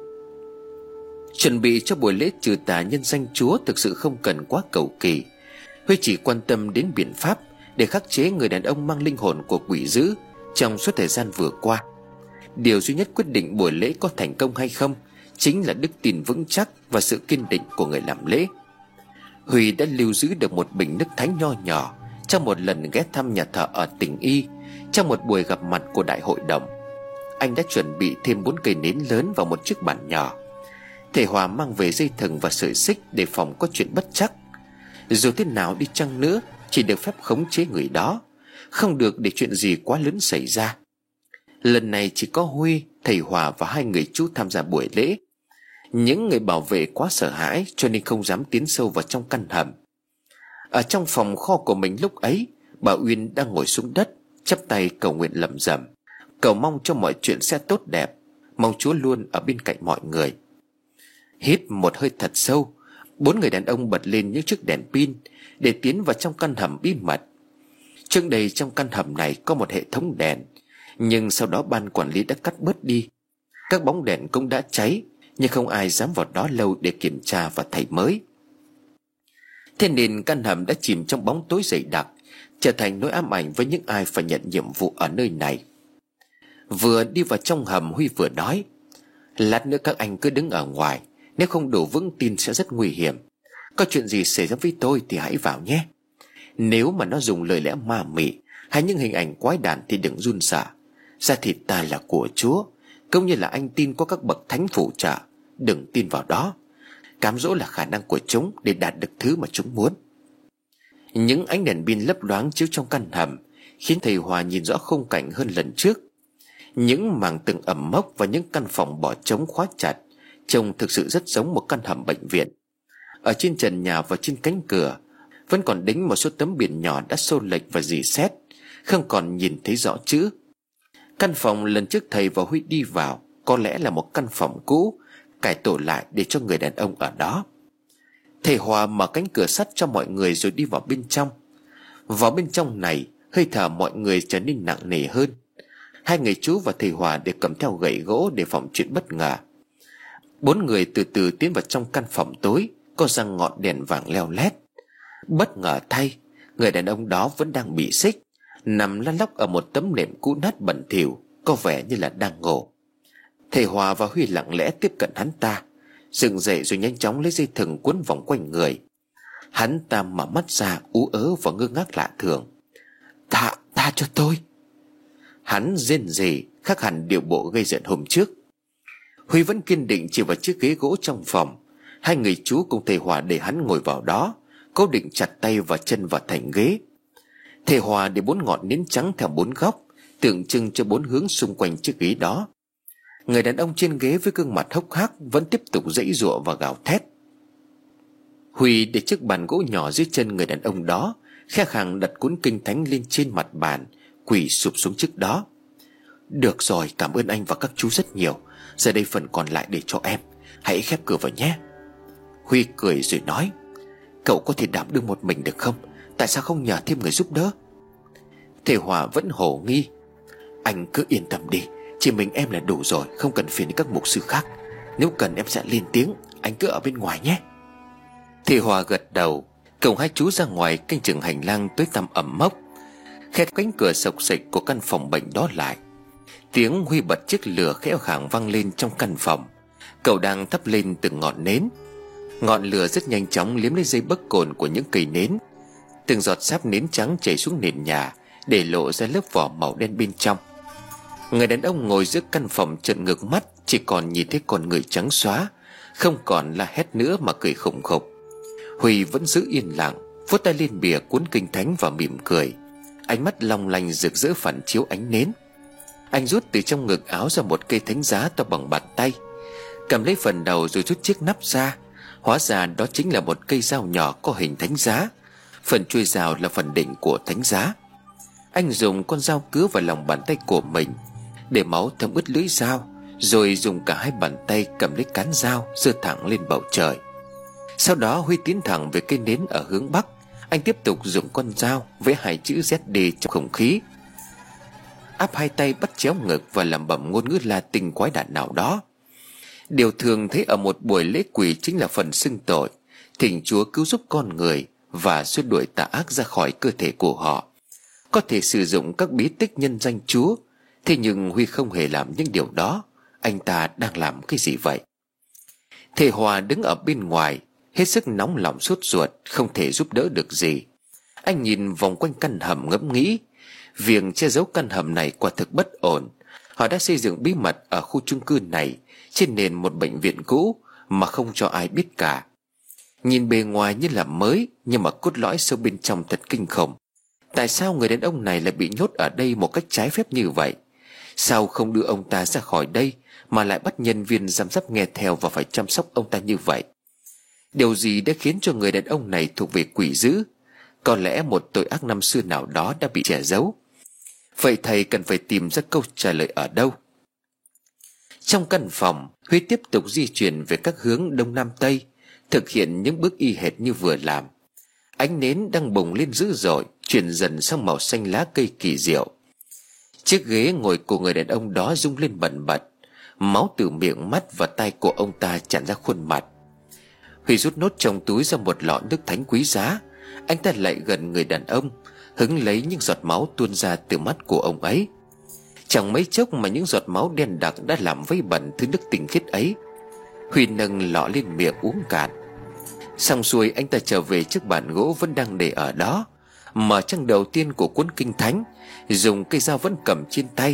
Chuẩn bị cho buổi lễ trừ tà nhân danh Chúa thực sự không cần quá cầu kỳ. Huy chỉ quan tâm đến biện pháp để khắc chế người đàn ông mang linh hồn của quỷ dữ trong suốt thời gian vừa qua. Điều duy nhất quyết định buổi lễ có thành công hay không chính là đức tin vững chắc và sự kiên định của người làm lễ. Huy đã lưu giữ được một bình nước thánh nho nhỏ trong một lần ghé thăm nhà thờ ở tỉnh Y, trong một buổi gặp mặt của đại hội đồng. Anh đã chuẩn bị thêm 4 cây nến lớn vào một chiếc bàn nhỏ. Thầy Hòa mang về dây thừng và sợi xích để phòng có chuyện bất trắc. Dù thế nào đi chăng nữa, chỉ được phép khống chế người đó, không được để chuyện gì quá lớn xảy ra. Lần này chỉ có Huy, thầy Hòa và 2 người chú tham gia buổi lễ. Những người bảo vệ quá sợ hãi cho nên không dám tiến sâu vào trong căn hầm. Ở trong phòng kho của mình lúc ấy, bà Uyên đang ngồi xuống đất, chắp tay cầu nguyện lẩm rẩm, cầu mong cho mọi chuyện sẽ tốt đẹp, mong Chúa luôn ở bên cạnh mọi người. Hít một hơi thật sâu, 4 người đàn ông bật lên những chiếc đèn pin để tiến vào trong căn hầm bí mật. Trước đây trong căn hầm này có một hệ thống đèn, nhưng sau đó ban quản lý đã cắt bớt đi. Các bóng đèn cũng đã cháy, nhưng không ai dám vào đó lâu để kiểm tra và thay mới. Thế nên căn hầm đã chìm trong bóng tối dày đặc, trở thành nỗi ám ảnh với những ai phải nhận nhiệm vụ ở nơi này. Vừa đi vào trong hầm, Huy vừa nói, lát nữa các anh cứ đứng ở ngoài, nếu không đủ vững tin sẽ rất nguy hiểm. Có chuyện gì xảy ra với tôi thì hãy vào nhé. Nếu mà nó dùng lời lẽ ma mị hay những hình ảnh quái đản thì đừng run sợ. Da thịt ta là của Chúa, cũng như là anh tin có các bậc thánh phù trợ. Đừng tin vào đó. Cám dỗ là khả năng của chúng để đạt được thứ mà chúng muốn. Những ánh đèn pin lấp loáng chiếu trong căn hầm khiến thầy Hòa nhìn rõ khung cảnh hơn lần trước. Những mảng tường ẩm mốc và những căn phòng bỏ trống khóa chặt trông thực sự rất giống một căn hầm bệnh viện. Ở trên trần nhà và trên cánh cửa vẫn còn đính một số tấm biển nhỏ đã xô lệch và rỉ sét, không còn nhìn thấy rõ chữ. Căn phòng lần trước thầy và Huy đi vào có lẽ là một căn phòng cũ, cải tổ lại để cho người đàn ông ở đó. Thầy Hòa mở cánh cửa sắt cho mọi người rồi đi vào bên trong. Vào bên trong này, hơi thở mọi người trở nên nặng nề hơn. Hai người chú và thầy Hòa đều cầm theo gậy gỗ để phòng chuyện bất ngờ. 4 người từ từ tiến vào trong căn phòng tối có răng ngọn đèn vàng leo lét. Bất ngờ thay, người đàn ông đó vẫn đang bị xích, nằm lăn lóc ở một tấm nệm cũ nát bẩn thỉu, có vẻ như là đang ngủ. Thầy Hòa và Huy lặng lẽ tiếp cận hắn ta, dựng dậy rồi nhanh chóng lấy dây thừng quấn vòng quanh người. Hắn ta mở mắt ra ú ớ và ngơ ngác lạ thường. Tha cho tôi. Hắn rên rỉ khác hẳn điệu bộ gây giận hôm trước. Huy vẫn kiên định chỉ vào chiếc ghế gỗ trong phòng. Hai người chú cùng thầy Hòa để hắn ngồi vào đó, cố định chặt tay và chân vào thành ghế. Thầy Hòa để 4 ngọn nến trắng theo 4 góc, tượng trưng cho 4 hướng xung quanh chiếc ghế đó. Người đàn ông trên ghế với gương mặt hốc hác vẫn tiếp tục giãy giụa và gào thét. Huy để chiếc bàn gỗ nhỏ dưới chân người đàn ông đó, khe khàng đặt cuốn kinh thánh lên trên mặt bàn, quỳ sụp xuống trước đó. Được rồi, cảm ơn anh và các chú rất nhiều. Giờ đây phần còn lại để cho em. Hãy khép cửa vào nhé. Huy cười rồi nói, cậu có thể đảm đương một mình được không? Tại sao không nhờ thêm người giúp đỡ? Thầy Hòa vẫn hồ nghi. Anh cứ yên tâm đi, chỉ mình em là đủ rồi, không cần phiền đến các mục sư khác. Nếu cần em sẽ lên tiếng, anh cứ ở bên ngoài nhé. Thầy Hòa gật đầu, cùng hai chú ra ngoài canh chừng hành lang tối tăm ẩm mốc. Khép cánh cửa sộc sạch của căn phòng bệnh đó lại. Tiếng Huy bật chiếc lửa khẽ khàng vang lên trong căn phòng. Cậu đang thắp lên từng ngọn nến. Ngọn lửa rất nhanh chóng liếm lấy dây bất cồn của những cây nến. Từng giọt sáp nến trắng chảy xuống nền nhà, để lộ ra lớp vỏ màu đen bên trong. Người đàn ông ngồi giữa căn phòng trợn ngược mắt, chỉ còn nhìn thấy con người trắng xóa, không còn la hét nữa mà cười khủng khục. Huy vẫn giữ yên lặng, vuốt tay lên bìa cuốn kinh thánh và mỉm cười. Ánh mắt long lanh rực rỡ phản chiếu ánh nến. Anh rút từ trong ngực áo ra một cây thánh giá to bằng bàn tay, cầm lấy phần đầu rồi rút chiếc nắp ra. Hóa ra đó chính là một cây dao nhỏ có hình thánh giá. Phần chuôi dao là phần đỉnh của thánh giá. Anh dùng con dao cứa vào lòng bàn tay của mình, để máu thấm ướt lưỡi dao, rồi dùng cả hai bàn tay cầm lấy cán dao giơ thẳng lên bầu trời. Sau đó Huy tiến thẳng về cây nến ở hướng bắc. Anh tiếp tục dùng con dao vẽ 2 chữ ZD trong không khí, áp 2 tay bắt chéo ngực và lẩm bẩm ngôn ngữ Latin quái đản nào đó. Điều thường thấy ở một buổi lễ quỳ chính là phần xưng tội, thỉnh Chúa cứu giúp con người và xua đuổi tà ác ra khỏi cơ thể của họ. Có thể sử dụng các bí tích nhân danh Chúa. Thế nhưng Huy không hề làm những điều đó. Anh ta đang làm cái gì vậy? Thầy Hòa đứng ở bên ngoài, hết sức nóng lòng sốt ruột, không thể giúp đỡ được gì. Anh nhìn vòng quanh căn hầm ngẫm nghĩ. Việc che giấu căn hầm này quả thực bất ổn. Họ đã xây dựng bí mật ở khu chung cư này trên nền một bệnh viện cũ mà không cho ai biết cả. Nhìn bề ngoài như là mới, nhưng mà cốt lõi sâu bên trong thật kinh khủng. Tại sao người đàn ông này lại bị nhốt ở đây một cách trái phép như vậy? Sao không đưa ông ta ra khỏi đây mà lại bắt nhân viên giám sát nghe theo và phải chăm sóc ông ta như vậy? Điều gì đã khiến cho người đàn ông này thuộc về quỷ dữ? Có lẽ một tội ác năm xưa nào đó đã bị che giấu. Vậy thầy cần phải tìm ra câu trả lời ở đâu? Trong căn phòng, Huy tiếp tục di chuyển về các hướng đông nam tây, thực hiện những bước y hệt như vừa làm. Ánh nến đang bùng lên dữ dội, chuyển dần sang màu xanh lá cây kỳ diệu. Chiếc ghế ngồi của người đàn ông đó rung lên bần bật. Máu từ miệng, mắt và tai của ông ta tràn ra khuôn mặt. Huy rút nốt trong túi ra một lọ nước thánh quý giá. Anh ta lại gần người đàn ông, hứng lấy những giọt máu tuôn ra từ mắt của ông ấy. Chẳng mấy chốc mà những giọt máu đen đặc đã làm vấy bẩn thứ nước tinh khiết ấy. Huy nâng lọ lên miệng uống cạn. Xong xuôi, anh ta trở về chiếc bàn gỗ vẫn đang để ở đó, mở trang đầu tiên của cuốn kinh thánh, dùng cây dao vẫn cầm trên tay,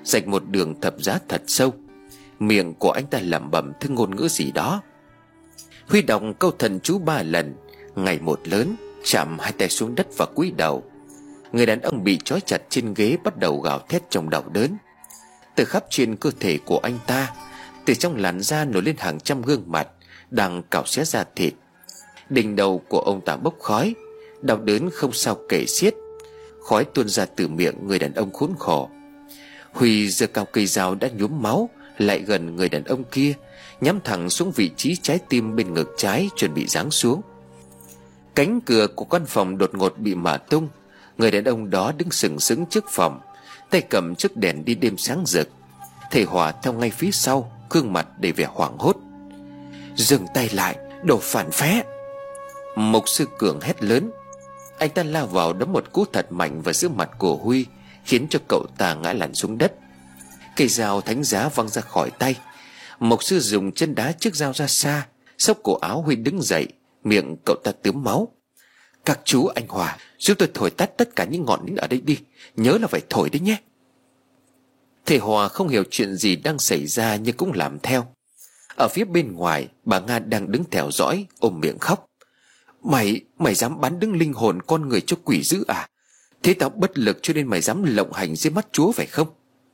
rạch một đường thập giá thật sâu. Miệng của anh ta lẩm bẩm thứ ngôn ngữ gì đó. Huy đọc câu thần chú 3 lần, ngày một lớn, chạm hai tay xuống đất và cúi đầu. Người đàn ông bị trói chặt trên ghế bắt đầu gào thét trong đau đớn. Từ khắp trên cơ thể của anh ta, từ trong làn da nổi lên hàng trăm gương mặt đang cào xé da thịt. Đỉnh đầu của ông ta bốc khói, đau đớn không sao kể xiết. Khói tuôn ra từ miệng người đàn ông khốn khổ. Huy giơ cao cây dao đã nhuốm máu lại gần người đàn ông kia, nhắm thẳng xuống vị trí trái tim bên ngực trái, chuẩn bị giáng xuống. Cánh cửa của căn phòng đột ngột bị mở tung. Người đàn ông đó đứng sừng sững trước phòng, tay cầm chiếc đèn đi đêm sáng rực. Thầy Hòa theo ngay phía sau, gương mặt đầy vẻ hoảng hốt. Dừng tay lại, đồ phản phé! Mục sư Cường hét lớn. Anh ta lao vào đấm một cú thật mạnh vào giữa mặt của Huy, khiến cho cậu ta ngã lăn xuống đất. Cây dao thánh giá văng ra khỏi tay. Mục sư dùng chân đá chiếc dao ra xa, xốc cổ áo Huy đứng dậy, miệng cậu ta tướm máu. Các chú, anh Hòa, giúp tôi thổi tắt tất cả những ngọn nến ở đây đi, nhớ là phải thổi đấy nhé. Thầy Hòa không hiểu chuyện gì đang xảy ra nhưng cũng làm theo. Ở phía bên ngoài, bà Nga đang đứng theo dõi, ôm miệng khóc. Mày dám bán đứng linh hồn con người cho quỷ dữ à? Thế tao bất lực cho nên mày dám lộng hành dưới mắt Chúa phải không?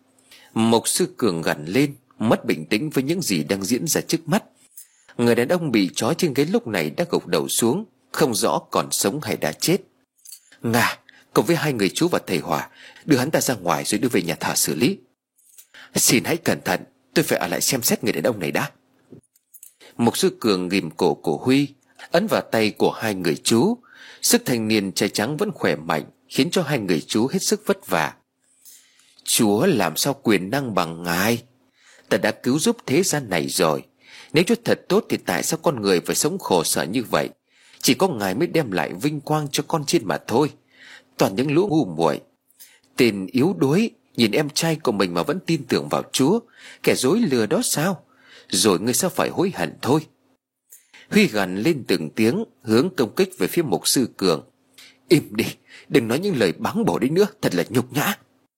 Mục sư Cường gằn lên, mất bình tĩnh với những gì đang diễn ra trước mắt. Người đàn ông bị trói trên ghế lúc này đã gục đầu xuống, không rõ còn sống hay đã chết. Nga, cùng với 2 người chú và thầy Hòa, đưa hắn ta ra ngoài rồi đưa về nhà thờ xử lý. Xin hãy cẩn thận, tôi phải ở lại xem xét người đàn ông này đã. Mục sư Cường ghìm cổ của Huy, ấn vào tay của 2 người chú. Sức thanh niên trai trắng vẫn khỏe mạnh, khiến cho 2 người chú hết sức vất vả. Chúa làm sao quyền năng bằng Ngài? Ta đã cứu giúp thế gian này rồi. Nếu Chúa thật tốt thì tại sao con người phải sống khổ sở như vậy? Chỉ có Ngài mới đem lại vinh quang cho con chiên mà thôi. Toàn những lũ ngu muội, tên yếu đuối, nhìn em trai của mình mà vẫn tin tưởng vào Chúa. Kẻ dối lừa đó sao? Rồi ngươi sẽ phải hối hận thôi. Huy gằn lên từng tiếng, hướng công kích về phía mục sư Cường. Im đi, đừng nói những lời báng bổ đấy nữa, thật là nhục nhã.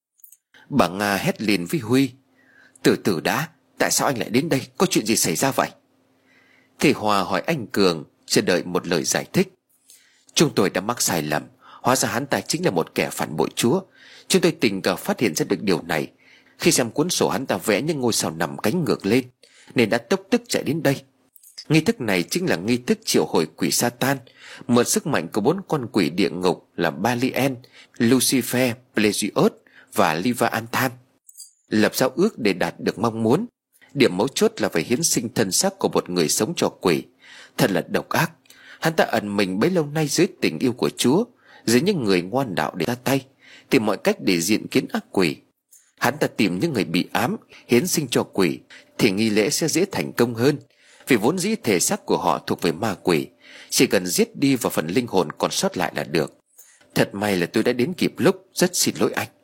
Bà Nga hét lên với Huy. Từ từ đã, tại sao anh lại đến đây? Có chuyện gì xảy ra vậy? Thầy Hòa hỏi anh Cường, chờ đợi một lời giải thích. Chúng tôi đã mắc sai lầm. Hóa ra hắn ta chính là một kẻ phản bội Chúa. Chúng tôi tình cờ phát hiện ra được điều này khi xem cuốn sổ hắn ta vẽ những ngôi sao nằm cánh ngược lên, nên đã tốc tức chạy đến đây. Nghi thức này chính là nghi thức triệu hồi quỷ Satan, mượn sức mạnh của 4 con quỷ địa ngục là Baliel, Lucifer, Plezios và Leviathan. Lập giao ước để đạt được mong muốn. Điểm mấu chốt là phải hiến sinh thân xác của một người sống cho quỷ. Thật là độc ác. Hắn ta ẩn mình bấy lâu nay dưới tình yêu của Chúa, dưới những người ngoan đạo để ra tay, tìm mọi cách để diện kiến ác quỷ. Hắn ta tìm những người bị ám, hiến sinh cho quỷ, thì nghi lễ sẽ dễ thành công hơn, vì vốn dĩ thể xác của họ thuộc về ma quỷ. Chỉ cần giết đi vào phần linh hồn còn sót lại là được. Thật may là tôi đã đến kịp lúc, rất xin lỗi anh.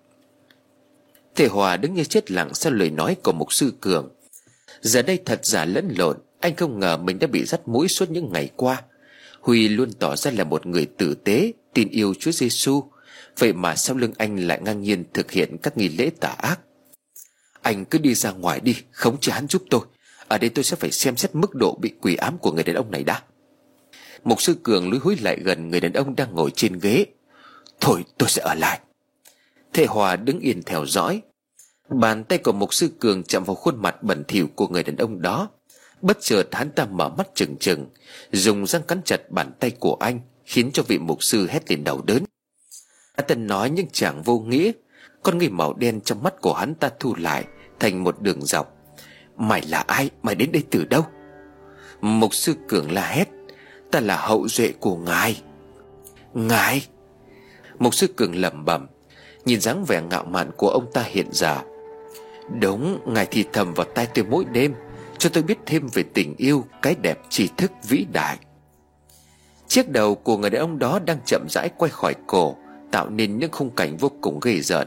Thầy Hòa đứng như chết lặng sau lời nói của mục sư Cường. Giờ đây thật giả lẫn lộn, anh không ngờ mình đã bị dắt mũi suốt những ngày qua. Huy luôn tỏ ra là một người tử tế, tin yêu Chúa Giêsu, vậy mà sau lưng anh lại ngang nhiên thực hiện các nghi lễ tà ác. Anh cứ đi ra ngoài đi, khống chế hắn giúp tôi. Ở đây tôi sẽ phải xem xét mức độ bị quỷ ám của người đàn ông này đã. Mục sư Cường lúi húi lại gần người đàn ông đang ngồi trên ghế. Thôi tôi sẽ ở lại. Thầy Hòa đứng yên theo dõi. Bàn tay của mục sư Cường chạm vào khuôn mặt bẩn thỉu của người đàn ông đó. Bất chợt hắn ta mở mắt trừng trừng, dùng răng cắn chặt bàn tay của anh, khiến cho vị mục sư hét lên đau đớn. Hắn ta nói những chàng vô nghĩa. Con người màu đen trong mắt của hắn ta thu lại thành một đường dọc. Mày là ai? Mày đến đây từ đâu? Mục sư Cường la hét. Ta là hậu duệ của ngài. Ngài? Mục sư Cường lẩm bẩm, nhìn dáng vẻ ngạo mạn của ông ta hiện ra. Đúng, ngài thì thầm vào tai tôi mỗi đêm, cho tôi biết thêm về tình yêu, cái đẹp tri thức vĩ đại. Chiếc đầu của người đàn ông đó đang chậm rãi quay khỏi cổ, tạo nên những khung cảnh vô cùng ghê rợn.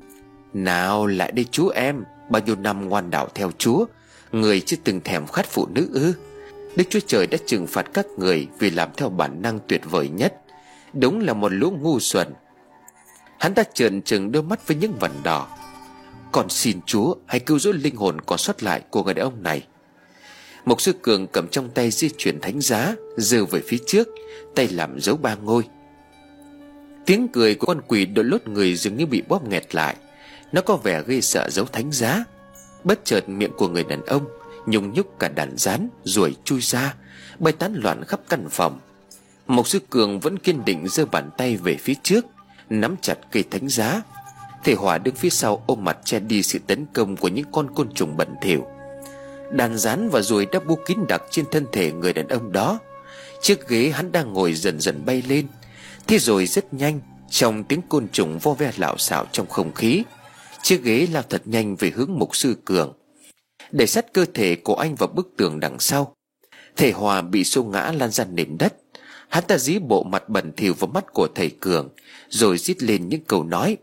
Nào lại đây chú em, bao nhiêu năm ngoan đạo theo Chúa, người chưa từng thèm khát phụ nữ ư? Đức Chúa Trời đã trừng phạt các người vì làm theo bản năng tuyệt vời nhất. Đúng là một lũ ngu xuẩn. Hắn ta trợn trừng đôi mắt với những vằn đỏ. Con xin Chúa hãy cứu rỗi linh hồn còn sót lại của người đàn ông này. Mục sư Cường cầm trong tay di chuyển thánh giá, giơ về phía trước, tay làm dấu ba ngôi. Tiếng cười của con quỷ đội lốt người dường như bị bóp nghẹt lại. Nó có vẻ gây sợ dấu thánh giá. Bất chợt miệng của người đàn ông nhung nhúc cả đàn rán ruồi chui ra, bay tán loạn khắp căn phòng. Mục sư Cường vẫn kiên định giơ bàn tay về phía trước, nắm chặt cây thánh giá. Thầy Hòa đứng phía sau ôm mặt che đi sự tấn công của những con côn trùng bẩn thỉu. Đàn rán và ruồi đã bu kín đặc trên thân thể người đàn ông đó. Chiếc ghế hắn đang ngồi dần dần bay lên. Thế rồi rất nhanh, trong tiếng côn trùng vo ve lạo xạo trong không khí, chiếc ghế lao thật nhanh về hướng mục sư Cường, để sát cơ thể của anh vào bức tường đằng sau. Thầy Hòa bị xô ngã lan ra nền đất. Hắn ta dí bộ mặt bẩn thỉu vào mắt của thầy Cường, rồi rít lên những câu nói: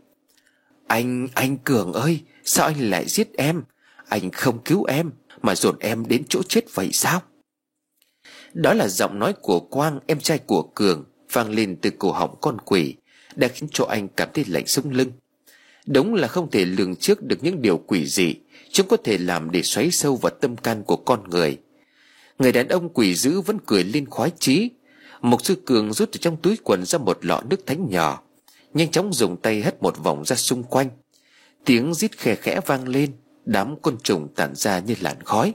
Anh Cường ơi, sao anh lại giết em? Anh không cứu em mà dồn em đến chỗ chết vậy sao? Đó là giọng nói của Quang, em trai của Cường, vang lên từ cổ họng con quỷ, đã khiến cho anh cảm thấy lạnh sống lưng. Đúng là không thể lường trước được những điều quỷ dị chúng có thể làm để xoáy sâu vào tâm can của con người. Người đàn ông quỷ dữ vẫn cười lên khoái chí. Mục sư Cường rút từ trong túi quần ra một lọ nước thánh nhỏ, nhanh chóng dùng tay hất một vòng ra xung quanh. Tiếng rít khe khẽ vang lên, đám côn trùng tản ra như làn khói.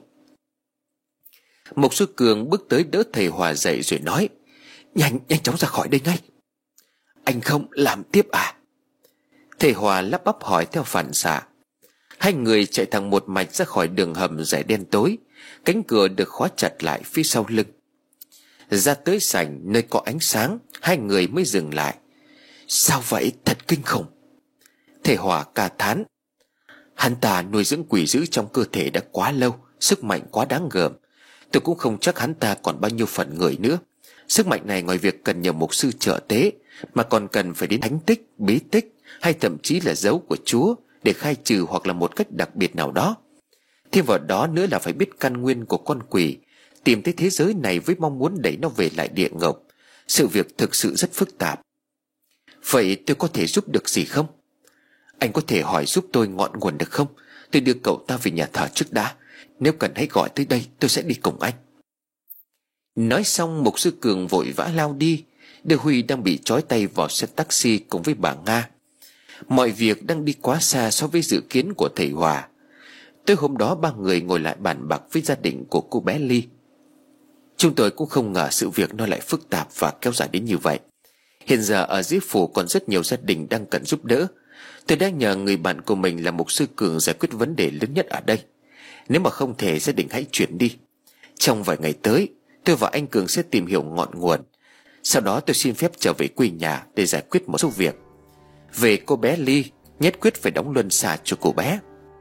Mục sư Cường bước tới đỡ thầy Hòa dậy rồi nói: Nhanh chóng ra khỏi đây ngay. Anh không làm tiếp à? Thầy Hòa lắp bắp hỏi theo phản xạ. Hai người chạy thẳng một mạch ra khỏi đường hầm dải đen tối. Cánh cửa được khóa chặt lại phía sau lưng. Ra tới sảnh nơi có ánh sáng, hai người mới dừng lại. Sao vậy, thật kinh khủng. Thầy Hòa ca thán. Hắn ta nuôi dưỡng quỷ dữ trong cơ thể đã quá lâu, sức mạnh quá đáng gờm. Tôi cũng không chắc hắn ta còn bao nhiêu phần người nữa. Sức mạnh này ngoài việc cần nhờ mục sư trợ tế, mà còn cần phải đến thánh tích, bí tích, hay thậm chí là dấu của Chúa để khai trừ, hoặc là một cách đặc biệt nào đó. Thêm vào đó nữa là phải biết căn nguyên của con quỷ, tìm thấy thế giới này với mong muốn đẩy nó về lại địa ngục. Sự việc thực sự rất phức tạp. Vậy tôi có thể giúp được gì không? Anh có thể hỏi giúp tôi ngọn nguồn được không? Tôi đưa cậu ta về nhà thờ trước đã. Nếu cần hãy gọi tới đây, tôi sẽ đi cùng anh. Nói xong, mục sư Cường vội vã lao đi, đưa Huy đang bị trói tay vào xe taxi cùng với bà Nga. Mọi việc đang đi quá xa so với dự kiến của thầy Hòa. Tới hôm đó, ba người ngồi lại bàn bạc với gia đình của cô bé Ly. Chúng tôi cũng không ngờ sự việc nó lại phức tạp và kéo dài đến như vậy. Hiện giờ ở dưới phủ còn rất nhiều gia đình đang cần giúp đỡ. Tôi đang nhờ người bạn của mình là mục sư Cường giải quyết vấn đề lớn nhất ở đây. Nếu mà không thể, gia đình hãy chuyển đi. Trong vài ngày tới, tôi và anh Cường sẽ tìm hiểu ngọn nguồn. Sau đó tôi xin phép trở về quê nhà để giải quyết một số việc. Về cô bé Ly, nhất quyết phải đóng luân xa cho cô bé.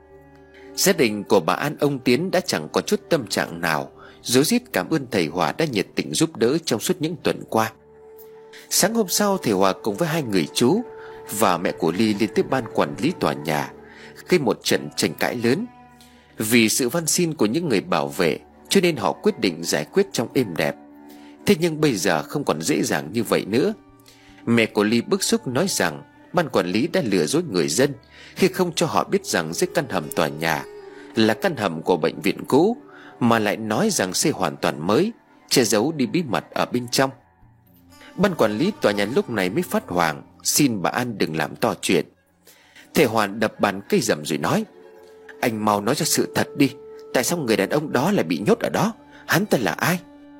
Gia đình của bà An ông Tiến đã chẳng có chút tâm trạng nào rối rít cảm ơn thầy Hòa đã nhiệt tình giúp đỡ trong suốt những tuần qua. Sáng hôm sau, thầy Hòa cùng với hai người chú và mẹ của Ly lên tới ban quản lý tòa nhà, gây một trận tranh cãi lớn. Vì sự van xin của những người bảo vệ, cho nên họ quyết định giải quyết trong êm đẹp. Thế nhưng bây giờ không còn dễ dàng như vậy nữa. Mẹ của Ly bức xúc nói rằng ban quản lý đã lừa dối người dân khi không cho họ biết rằng dưới căn hầm tòa nhà là căn hầm của bệnh viện cũ, mà lại nói rằng xây hoàn toàn mới, che giấu đi bí mật ở bên trong. Ban quản lý tòa nhà lúc này mới phát hoảng, xin bà An đừng làm to chuyện. Thầy Hoàn đập bàn cây rầm rồi nói: Anh mau nói ra sự thật đi. Tại sao người đàn ông đó lại bị nhốt ở đó? Hắn ta là ai?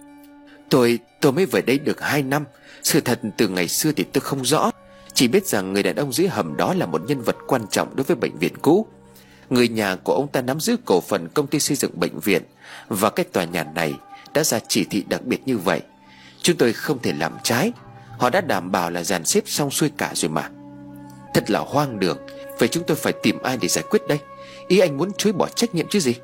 Tôi mới về đây được 2 năm. Sự thật từ ngày xưa thì tôi không rõ. Chỉ biết rằng người đàn ông dưới hầm đó là một nhân vật quan trọng đối với bệnh viện cũ. Người nhà của ông ta nắm giữ cổ phần công ty xây dựng bệnh viện, và cái tòa nhà này đã ra chỉ thị đặc biệt như vậy. Chúng tôi không thể làm trái. Họ đã đảm bảo là dàn xếp xong xuôi cả rồi mà. Thật là hoang đường. Vậy chúng tôi phải tìm ai để giải quyết đây? Ý anh muốn chối bỏ trách nhiệm chứ gì?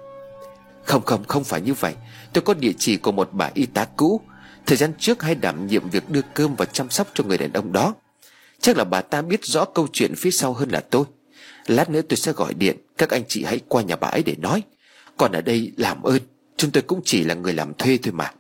Không phải như vậy. Tôi có địa chỉ của một bà y tá cũ, thời gian trước hay đảm nhiệm việc đưa cơm và chăm sóc cho người đàn ông đó. Chắc là bà ta biết rõ câu chuyện phía sau hơn là tôi. Lát nữa tôi sẽ gọi điện, các anh chị hãy qua nhà bà ấy để nói. Còn ở đây làm ơn, chúng tôi cũng chỉ là người làm thuê thôi mà.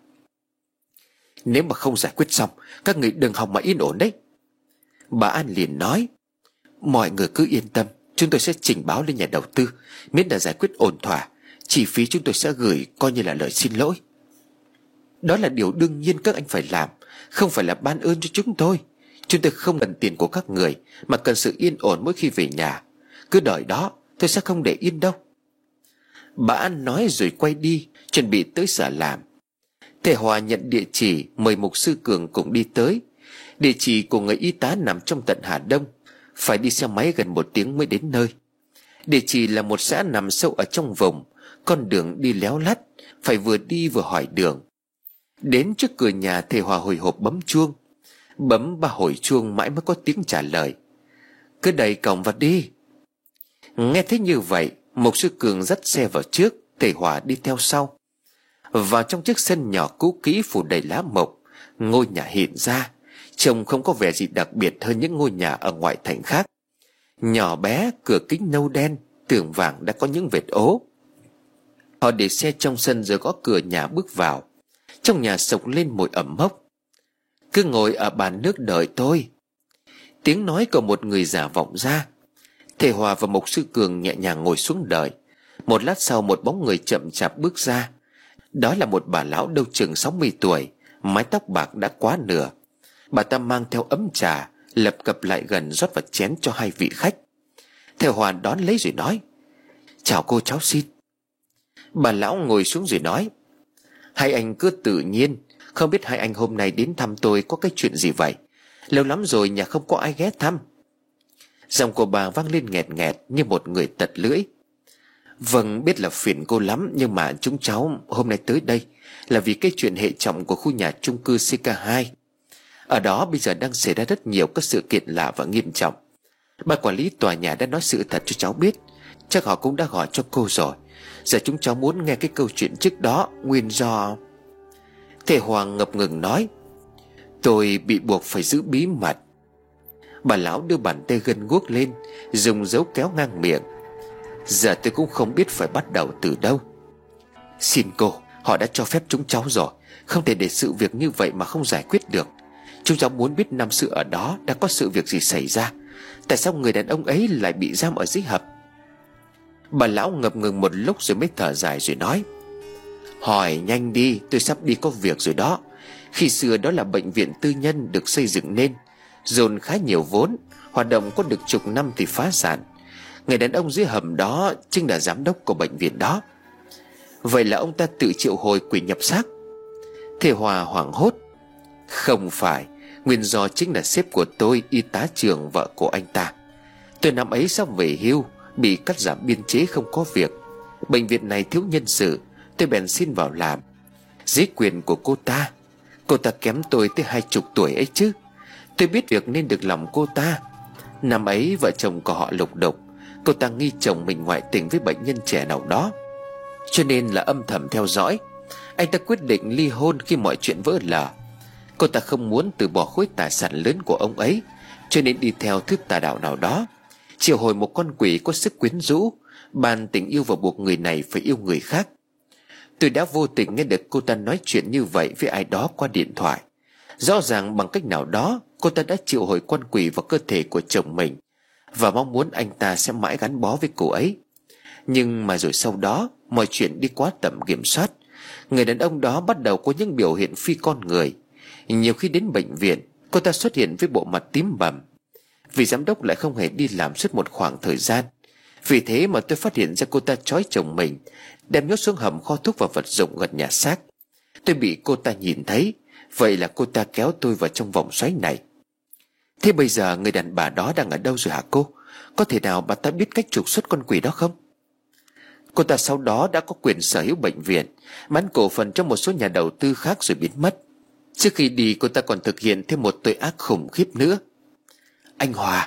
Nếu mà không giải quyết xong, các người đừng hòng mà yên ổn đấy. Bà An liền nói: Mọi người cứ yên tâm, Chúng tôi sẽ trình báo lên nhà đầu tư, miễn là giải quyết ổn thỏa. Chi phí chúng tôi sẽ gửi coi như là lời xin lỗi. Đó là điều đương nhiên các anh phải làm, không phải là ban ơn cho chúng tôi. Chúng tôi không cần tiền của các người, mà cần sự yên ổn mỗi khi về nhà. Cứ đợi đó, tôi sẽ không để yên đâu. Bà An nói rồi quay đi, chuẩn bị tới sở làm. Thầy Hòa nhận địa chỉ, mời mục sư Cường cùng đi tới. Địa chỉ của người y tá nằm trong tận Hà Đông, phải đi xe máy gần 1 tiếng mới đến nơi. Địa chỉ là một xã nằm sâu ở trong vùng, con đường đi léo lắt, phải vừa đi vừa hỏi đường. Đến trước cửa nhà, thầy Hòa hồi hộp bấm chuông. Bấm 3 hồi chuông mãi mới có tiếng trả lời: "Cứ đẩy cổng vào đi." Nghe thấy như vậy, mục sư Cường dắt xe vào trước, thầy Hòa đi theo sau. Vào trong chiếc sân nhỏ cũ kỹ phủ đầy lá mộc, ngôi nhà hiện ra trông không có vẻ gì đặc biệt hơn những ngôi nhà ở ngoại thành khác. Nhỏ bé, cửa kính nâu đen, tường vàng đã có những vệt ố. Họ để xe trong sân rồi gõ cửa nhà bước vào. Trong nhà sộc lên mùi ẩm mốc. "Cứ ngồi ở bàn nước đợi tôi." Tiếng nói của một người già vọng ra. Thầy Hòa và mục sư Cường nhẹ nhàng ngồi xuống đợi. Một lát sau, một bóng người chậm chạp bước ra. Đó là một bà lão đâu chừng 60 tuổi, mái tóc bạc đã quá nửa. Bà ta mang theo ấm trà, lập cập lại gần rót vào chén cho 2 vị khách. Thầy Hòa đón lấy rồi nói: "Chào cô, cháu xin." Bà lão ngồi xuống rồi nói: "Hai anh cứ tự nhiên. Không biết hai anh hôm nay đến thăm tôi có cái chuyện gì vậy? Lâu lắm rồi nhà không có ai ghé thăm." Giọng của bà vang lên nghẹt nghẹt như một người tật lưỡi. "Vâng, biết là phiền cô lắm, nhưng mà chúng cháu hôm nay tới đây là vì cái chuyện hệ trọng của khu nhà chung cư CK2. Ở đó bây giờ đang xảy ra rất nhiều các sự kiện lạ và nghiêm trọng. Ban quản lý tòa nhà đã nói sự thật cho cháu biết. Chắc họ cũng đã gọi cho cô rồi. Giờ chúng cháu muốn nghe cái câu chuyện trước đó, nguyên do..." Thầy Hoàng ngập ngừng nói: "Tôi bị buộc phải giữ bí mật." Bà lão đưa bàn tay gân guốc lên, dùng dấu kéo ngang miệng. "Giờ tôi cũng không biết phải bắt đầu từ đâu. Xin cô, họ đã cho phép chúng cháu rồi, không thể để sự việc như vậy mà không giải quyết được. Chúng cháu muốn biết năm xưa ở đó đã có sự việc gì xảy ra. Tại sao người đàn ông ấy lại bị giam ở dưới hầm?" Bà lão ngập ngừng một lúc rồi mới thở dài rồi nói: "Hỏi nhanh đi, tôi sắp đi có việc rồi đó. Khi xưa đó là bệnh viện tư nhân được xây dựng nên, dồn khá nhiều vốn, hoạt động có được chục năm thì phá sản. Người đàn ông dưới hầm đó chính là giám đốc của bệnh viện đó." "Vậy là ông ta tự triệu hồi quỷ nhập xác?" Thầy Hòa hoảng hốt: "Không phải, nguyên do chính là sếp của tôi, y tá Trường, vợ của anh ta. Tôi năm ấy sắp về hưu, bị cắt giảm biên chế không có việc. Bệnh viện này thiếu nhân sự, tôi bèn xin vào làm. Dưới quyền của cô ta kém tôi tới 20 tuổi ấy chứ. Tôi biết việc nên được lòng cô ta. Năm ấy vợ chồng của họ lục đục. Cô ta nghi chồng mình ngoại tình với bệnh nhân trẻ nào đó, cho nên là âm thầm theo dõi. Anh ta quyết định ly hôn khi mọi chuyện vỡ lở. Cô ta không muốn từ bỏ khối tài sản lớn của ông ấy, cho nên đi theo thứ tà đạo nào đó, triệu hồi một con quỷ có sức quyến rũ, ban tình yêu và buộc người này phải yêu người khác. Tôi đã vô tình nghe được cô ta nói chuyện như vậy với ai đó qua điện thoại. Rõ ràng bằng cách nào đó cô ta đã triệu hồi con quỷ vào cơ thể của chồng mình, và mong muốn anh ta sẽ mãi gắn bó với cô ấy. Nhưng mà rồi sau đó mọi chuyện đi quá tầm kiểm soát. Người đàn ông đó bắt đầu có những biểu hiện phi con người. Nhiều khi đến bệnh viện, cô ta xuất hiện với bộ mặt tím bầm. Vì giám đốc lại không hề đi làm suốt một khoảng thời gian. Vì thế mà tôi phát hiện ra cô ta trói chồng mình, đem nhốt xuống hầm kho thuốc và vật dụng gần nhà xác. Tôi bị cô ta nhìn thấy, vậy là cô ta kéo tôi vào trong vòng xoáy này. Thế bây giờ người đàn bà đó đang ở đâu rồi hả cô? Có thể nào bà ta biết cách trục xuất con quỷ đó không?" "Cô ta sau đó đã có quyền sở hữu bệnh viện, bán cổ phần cho một số nhà đầu tư khác rồi biến mất. Trước khi đi, cô ta còn thực hiện thêm một tội ác khủng khiếp nữa." "Anh Hòa,"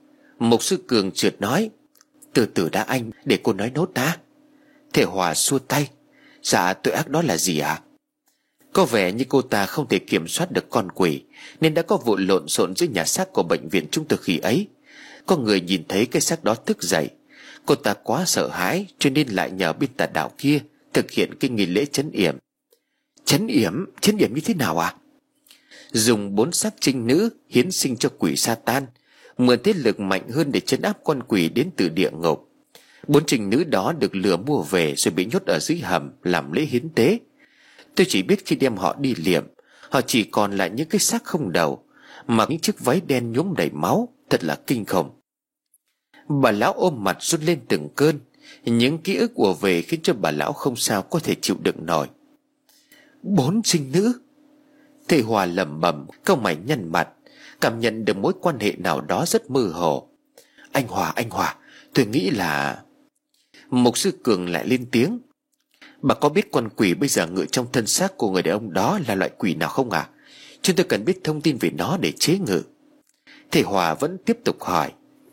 mục sư Cường chợt nói. "Từ từ đã anh, để cô nói nốt đã." Thầy Hòa xua tay: "Dạ, tội ác đó là gì ạ?" Có vẻ như cô ta không thể kiểm soát được con quỷ, nên đã có vụ lộn xộn giữa nhà xác của bệnh viện chúng tôi khi ấy. Có người nhìn thấy cái xác đó thức dậy. Cô ta quá sợ hãi, cho nên lại nhờ bên tà đạo kia thực hiện cái nghi lễ trấn yểm." Trấn yểm như thế nào ạ?" "Dùng 4 xác trinh nữ hiến sinh cho quỷ Satan, mượn thế lực mạnh hơn để trấn áp con quỷ đến từ địa ngục. 4 trinh nữ đó được lừa mua về rồi bị nhốt ở dưới hầm làm lễ hiến tế. Tôi chỉ biết khi đem họ đi liệm, họ chỉ còn lại những cái xác không đầu, mặc những chiếc váy đen nhuốm đầy máu, thật là kinh khủng. Bà lão ôm mặt run lên từng cơn. Những ký ức ùa về khiến cho bà lão không sao có thể chịu đựng nổi. 4 trinh nữ. Thầy Hòa lẩm bẩm, cau mày nhăn mặt, cảm nhận được mối quan hệ nào đó rất mơ hồ. Anh Hòa, tôi nghĩ là... Mục sư Cường lại lên tiếng. Bà có biết con quỷ bây giờ ngự trong thân xác của người đàn ông đó là loại quỷ nào không ạ? Chúng tôi cần biết thông tin về nó để chế ngự. Thầy Hòa vẫn tiếp tục hỏi.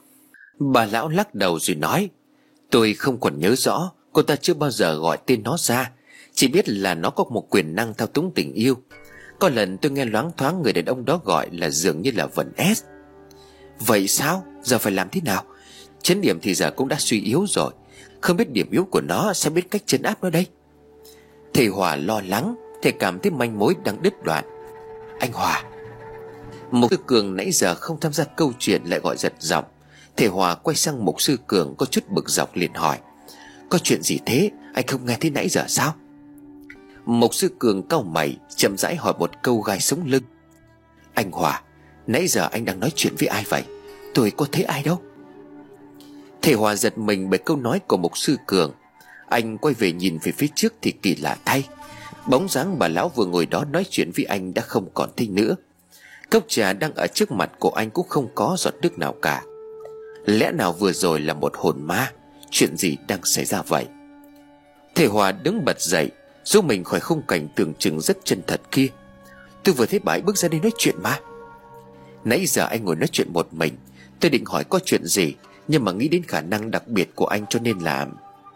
Bà lão lắc đầu rồi nói, tôi không còn nhớ rõ, cô ta chưa bao giờ gọi tên nó ra, chỉ biết là nó có một quyền năng thao túng tình yêu. Có lần tôi nghe loáng thoáng người đàn ông đó gọi là dường như là Vân S. Vậy sao? Giờ phải làm thế nào? Chấn điểm thì giờ cũng đã suy yếu rồi, không biết điểm yếu của nó sẽ biết cách trấn áp nó đây. Thầy Hòa lo lắng, thầy cảm thấy manh mối đang đứt đoạn. Anh Hòa. Mục sư Cường nãy giờ không tham gia câu chuyện lại gọi giật giọng. Thầy Hòa quay sang mục sư Cường có chút bực dọc liền hỏi, có chuyện gì thế? Anh không nghe thấy nãy giờ sao? Mục sư Cường cau mày, chậm rãi hỏi một câu gai sống lưng. Anh Hòa, nãy giờ anh đang nói chuyện với ai vậy? Tôi có thấy ai đâu. Thầy Hòa giật mình bởi câu nói của mục sư Cường. Anh quay về nhìn về phía trước thì kỳ lạ thay, bóng dáng bà lão vừa ngồi đó nói chuyện với anh đã không còn thấy nữa. Cốc trà đang ở trước mặt của anh cũng không có giọt nước nào cả. Lẽ nào vừa rồi là một hồn ma? Chuyện gì đang xảy ra vậy? Thầy Hòa đứng bật dậy, giúp mình khỏi khung cảnh tưởng chừng rất chân thật kia. Tôi vừa thấy bà ấy bước ra đây nói chuyện mà. Nãy giờ anh ngồi nói chuyện một mình, tôi định hỏi có chuyện gì, nhưng mà nghĩ đến khả năng đặc biệt của anh cho nên là...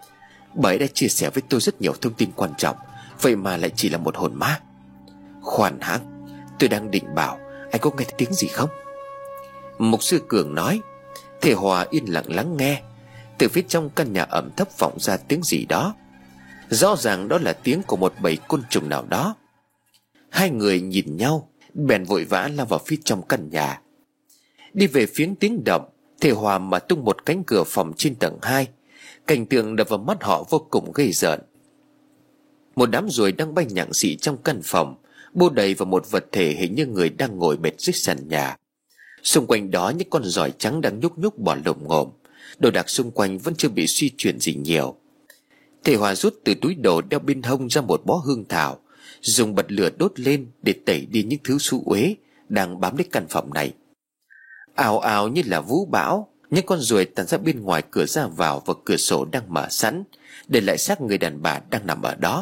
Bà ấy đã chia sẻ với tôi rất nhiều thông tin quan trọng, vậy mà lại chỉ là một hồn ma. Khoan hãng, tôi đang định bảo, anh có nghe thấy tiếng gì không? Mục sư Cường nói. Thầy Hòa yên lặng lắng nghe. Từ phía trong căn nhà ẩm thấp vọng ra tiếng gì đó. Rõ ràng đó là tiếng của một bầy côn trùng nào đó. Hai người nhìn nhau, bèn vội vã lao vào phía trong căn nhà. Đi về phía tiếng động, thầy Hòa mà tung một cánh cửa phòng trên tầng 2. Cảnh tượng đập vào mắt họ vô cùng gây rợn. Một đám ruồi đang bay nhặng xị trong căn phòng, bô đầy vào một vật thể hình như người đang ngồi bệt dưới sàn nhà. Xung quanh đó những con giỏi trắng đang nhúc nhúc bò lồm ngồm. Đồ đạc xung quanh vẫn chưa bị suy chuyển gì nhiều. Thầy Hòa rút từ túi đồ đeo bên hông ra một bó hương thảo, dùng bật lửa đốt lên để tẩy đi những thứ xú uế đang bám lấy căn phòng này. Ào ào như là vũ bão, những con ruồi tản ra bên ngoài cửa ra vào và cửa sổ đang mở sẵn, để lại xác người đàn bà đang nằm ở đó.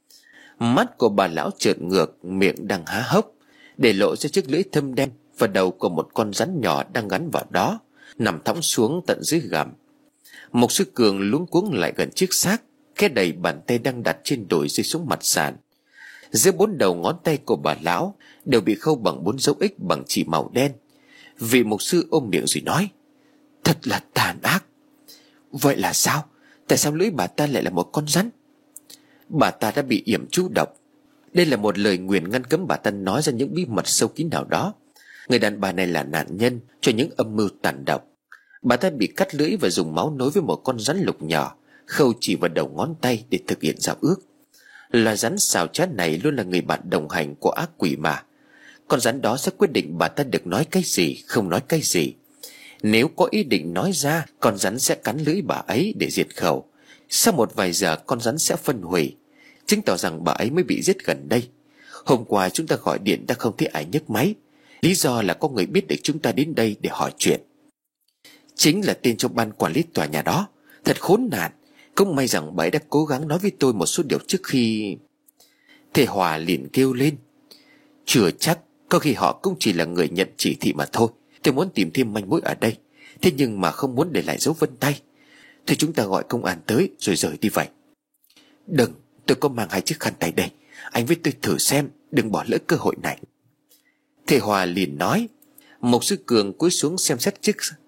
Mắt của bà lão trợn ngược, miệng đang há hốc, để lộ ra chiếc lưỡi thâm đen và đầu của một con rắn nhỏ đang gắn vào đó, nằm thõng xuống tận dưới gầm. Mục sư Cường luống cuống lại gần chiếc xác, khẽ đẩy bàn tay đang đặt trên đùi rơi xuống mặt sàn. Giữa 4 đầu ngón tay của bà lão đều bị khâu bằng 4 dấu X bằng chỉ màu đen. Vị mục sư ôm miệng rồi nói, thật là tàn ác. Vậy là sao? Tại sao lưỡi bà ta lại là một con rắn? Bà ta đã bị yểm chú độc. Đây là một lời nguyền ngăn cấm bà ta nói ra những bí mật sâu kín nào đó. Người đàn bà này là nạn nhân cho những âm mưu tàn độc. Bà ta bị cắt lưỡi và dùng máu nối với một con rắn lục nhỏ, khâu chỉ vào đầu ngón tay để thực hiện giao ước. Loài rắn xào trá này luôn là người bạn đồng hành của ác quỷ mà. Con rắn đó sẽ quyết định bà ta được nói cái gì, không nói cái gì. Nếu có ý định nói ra, con rắn sẽ cắn lưỡi bà ấy để diệt khẩu. Sau một vài giờ con rắn sẽ phân hủy, chứng tỏ rằng bà ấy mới bị giết gần đây. Hôm qua chúng ta gọi điện đã không thấy ai nhấc máy. Lý do là có người biết được chúng ta đến đây để hỏi chuyện. Chính là tên trong ban quản lý tòa nhà đó. Thật khốn nạn. Cũng may rằng bà ấy đã cố gắng nói với tôi một số điều trước khi... Thầy Hòa liền kêu lên, chưa chắc, có khi họ cũng chỉ là người nhận chỉ thị mà thôi. Tôi muốn tìm thêm manh mối ở đây, thế nhưng mà không muốn để lại dấu vân tay. Thì chúng ta gọi công an tới rồi rời đi vậy. Đừng, tôi có mang 2 chiếc khăn tay đây. Anh với tôi thử xem, đừng bỏ lỡ cơ hội này. Thầy Hòa liền nói. Mục sư Cường cúi xuống xem xét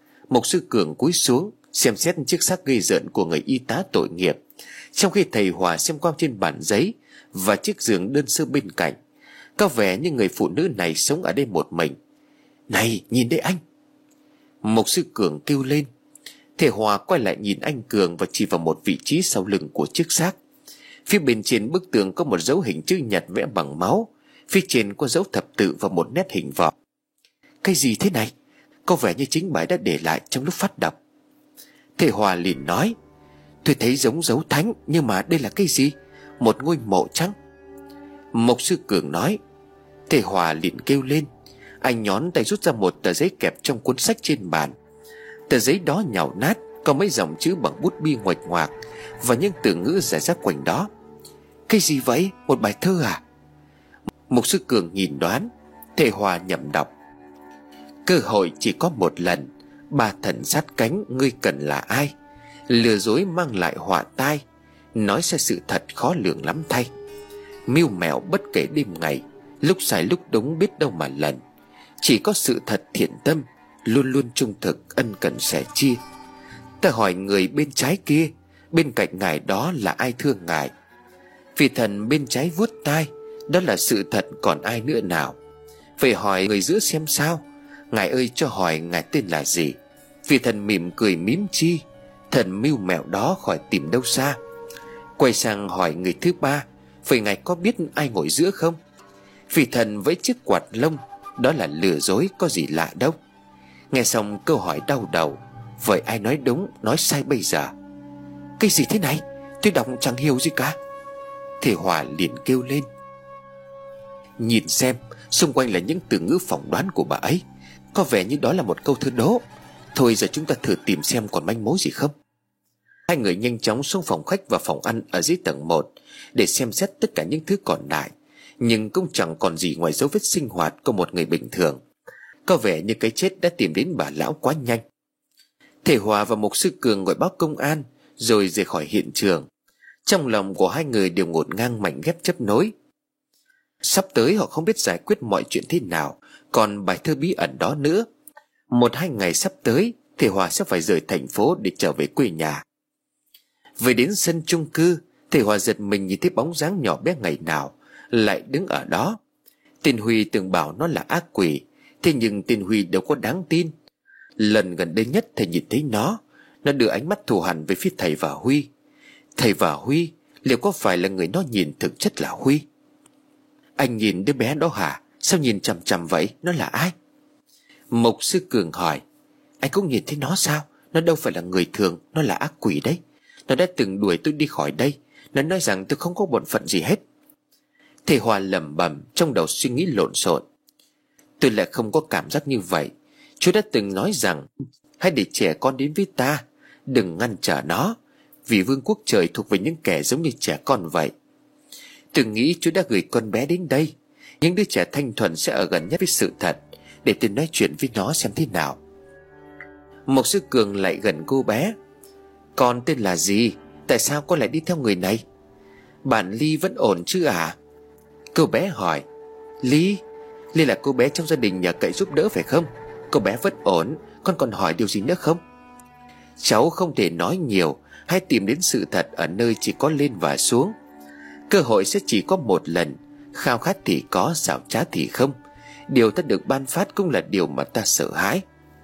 chiếc xác gây rợn của người y tá tội nghiệp, trong khi thầy Hòa xem qua trên bản giấy và chiếc giường đơn sơ bên cạnh. Có vẻ như người phụ nữ này sống ở đây một mình. Này, nhìn đây anh. Mục sư Cường kêu lên. Thầy Hòa quay lại nhìn anh Cường và chỉ vào một vị trí sau lưng của chiếc xác. Phía bên trên bức tường có một dấu hình chữ nhật vẽ bằng máu. Phía trên có dấu thập tự và một nét hình vỏ. Cái gì thế này? Có vẻ như chính bà đã để lại trong lúc phát đọc. Thầy Hòa liền nói. Tôi thấy giống dấu thánh, nhưng mà đây là cái gì? Một ngôi mộ trắng. Mục sư Cường nói. Thầy Hòa liền kêu lên. Anh nhón tay rút ra một tờ giấy kẹp trong cuốn sách trên bàn. Tờ giấy đó nhàu nát, có mấy dòng chữ bằng bút bi nguệch ngoạc và những từ ngữ rải rác quanh đó. Cái gì vậy? Một bài thơ à? Mục sư Cường nhìn đoán. Thầy Hòa nhẩm đọc. Cơ hội chỉ có một lần, ba thần sát cánh, ngươi cần là ai? Lừa dối mang lại họa tai, nói ra sự thật khó lường lắm thay. Mưu mẹo bất kể đêm ngày, lúc sai lúc đúng biết đâu mà lần. Chỉ có sự thật thiện tâm, luôn luôn trung thực, ân cần sẻ chia. Ta hỏi người bên trái kia, bên cạnh ngài đó là ai thưa ngài? Vì thần bên trái vuốt tai, đó là sự thật còn ai nữa nào? Vậy hỏi người giữa xem sao? Ngài ơi cho hỏi ngài tên là gì? Vì thần mỉm cười mím chi, thần mưu mẹo đó khỏi tìm đâu xa. Quay sang hỏi người thứ ba, vậy ngài có biết ai ngồi giữa không? Vì thần với chiếc quạt lông, đó là lừa dối có gì lạ đâu. Nghe xong câu hỏi đau đầu, vậy ai nói đúng nói sai bây giờ? Cái gì thế này? Tôi đọc chẳng hiểu gì cả. Thầy Hòa liền kêu lên. Nhìn xem, xung quanh là những từ ngữ phỏng đoán của bà ấy. Có vẻ như đó là một câu thơ đố. Thôi giờ chúng ta thử tìm xem còn manh mối gì không. Hai người nhanh chóng xuống phòng khách và phòng ăn ở dưới tầng 1 để xem xét tất cả những thứ còn lại. Nhưng cũng chẳng còn gì ngoài dấu vết sinh hoạt của một người bình thường. Có vẻ như cái chết đã tìm đến bà lão quá nhanh. Thầy Hòa và mục sư Cường gọi báo công an rồi rời khỏi hiện trường. Trong lòng của hai người đều ngổn ngang mảnh ghép chấp nối. Sắp tới họ không biết giải quyết mọi chuyện thế nào, còn bài thơ bí ẩn đó nữa. 1-2 ngày sắp tới, thầy Hòa sẽ phải rời thành phố để trở về quê nhà. Về đến sân chung cư, thầy Hòa giật mình nhìn thấy bóng dáng nhỏ bé ngày nào lại đứng ở đó. Tên Huy từng bảo nó là ác quỷ, thế nhưng tên Huy đâu có đáng tin. Lần gần đây nhất thầy nhìn thấy nó đưa ánh mắt thù hằn về phía thầy và Huy. Thầy và Huy, liệu có phải là người nó nhìn thực chất là Huy? Anh nhìn đứa bé đó hả? Sao nhìn chằm chằm vậy? Nó là ai? Mục sư Cường hỏi. Anh cũng nhìn thấy nó sao? Nó đâu phải là người thường, nó là ác quỷ đấy. Nó đã từng đuổi tôi đi khỏi đây. Nó nói rằng tôi không có bổn phận gì hết. Thầy Hòa lẩm bẩm, trong đầu suy nghĩ lộn xộn. Tôi lại không có cảm giác như vậy. Chúa đã từng nói rằng hãy để trẻ con đến với ta, đừng ngăn trở nó, vì vương quốc trời thuộc về những kẻ giống như trẻ con vậy. Tôi nghĩ Chúa đã gửi con bé đến đây. Những đứa trẻ thanh thuần sẽ ở gần nhất với sự thật, để tôi nói chuyện với nó xem thế nào. Mục sư Cường lại gần cô bé. Con tên là gì? Tại sao con lại đi theo người này? Bạn Ly vẫn ổn chứ à? Cô bé hỏi. Ly là cô bé trong gia đình nhờ cậy giúp đỡ phải không? Cô bé vẫn ổn. Con còn hỏi điều gì nữa không? Cháu không thể nói nhiều. Hãy tìm đến sự thật ở nơi chỉ có lên và xuống. Cơ hội sẽ chỉ có một lần. Khao khát thì có, xảo trá thì không. Điều ta được ban phát cũng là điều mà ta sợ hãi.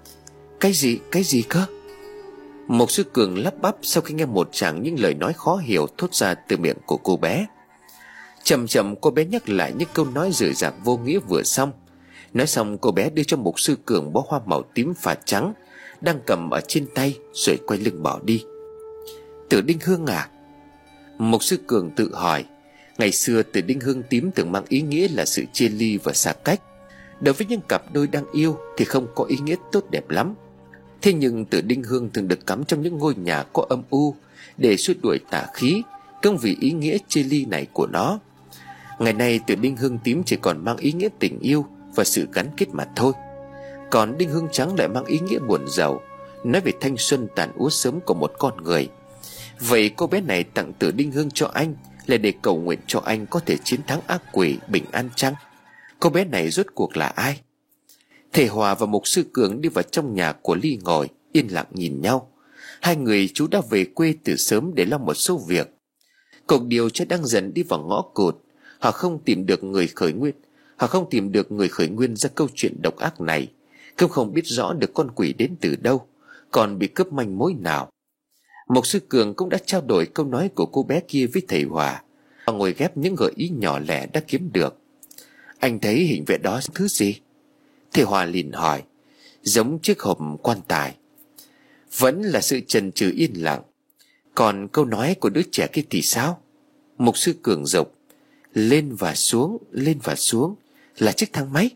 Cái gì cơ? Mục sư Cường lắp bắp sau khi nghe một tràng những lời nói khó hiểu thốt ra từ miệng của cô bé. Chậm chậm cô bé nhắc lại những câu nói rời rạc vô nghĩa vừa xong. Nói xong cô bé đưa cho mục sư Cường bó hoa màu tím phạt trắng đang cầm ở trên tay, rồi quay lưng bỏ đi. Tử đinh hương à? Mục sư Cường tự hỏi. Ngày xưa tử đinh hương tím thường mang ý nghĩa là sự chia ly và xa cách. Đối với những cặp đôi đang yêu thì không có ý nghĩa tốt đẹp lắm. Thế nhưng tử đinh hương thường được cắm trong những ngôi nhà có âm u để xua đuổi tà khí, cũng vì ý nghĩa chia ly này của nó. Ngày nay tử đinh hương tím chỉ còn mang ý nghĩa tình yêu và sự gắn kết mà thôi. Còn đinh hương trắng lại mang ý nghĩa buồn rầu, nói về thanh xuân tàn úa sớm của một con người. Vậy cô bé này tặng tử đinh hương cho anh là để cầu nguyện cho anh có thể chiến thắng ác quỷ, bình an chăng? Cô bé này rốt cuộc là ai? Thầy Hòa và mục sư Cường đi vào trong nhà của Ly ngồi yên lặng nhìn nhau. Hai người chú đã về quê từ sớm để lo một số việc. Cuộc điều tra đang dần đi vào ngõ cụt. Họ không tìm được người khởi nguyên ra câu chuyện độc ác này. Cũng không biết rõ được con quỷ đến từ đâu, còn bị cướp manh mối nào. Mục sư Cường cũng đã trao đổi câu nói của cô bé kia với thầy Hòa, và ngồi ghép những gợi ý nhỏ lẻ đã kiếm được. Anh thấy hình vẽ đó thứ gì? Thầy Hòa liền hỏi. Giống chiếc hộp quan tài. Vẫn là sự chần chừ yên lặng. Còn câu nói của đứa trẻ kia thì sao? Mục sư Cường dục. Lên và xuống là chiếc thang máy.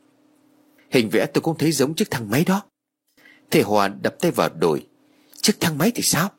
Hình vẽ tôi cũng thấy giống chiếc thang máy đó. Thầy Hòa đập tay vào đùi. Chiếc thang máy thì sao?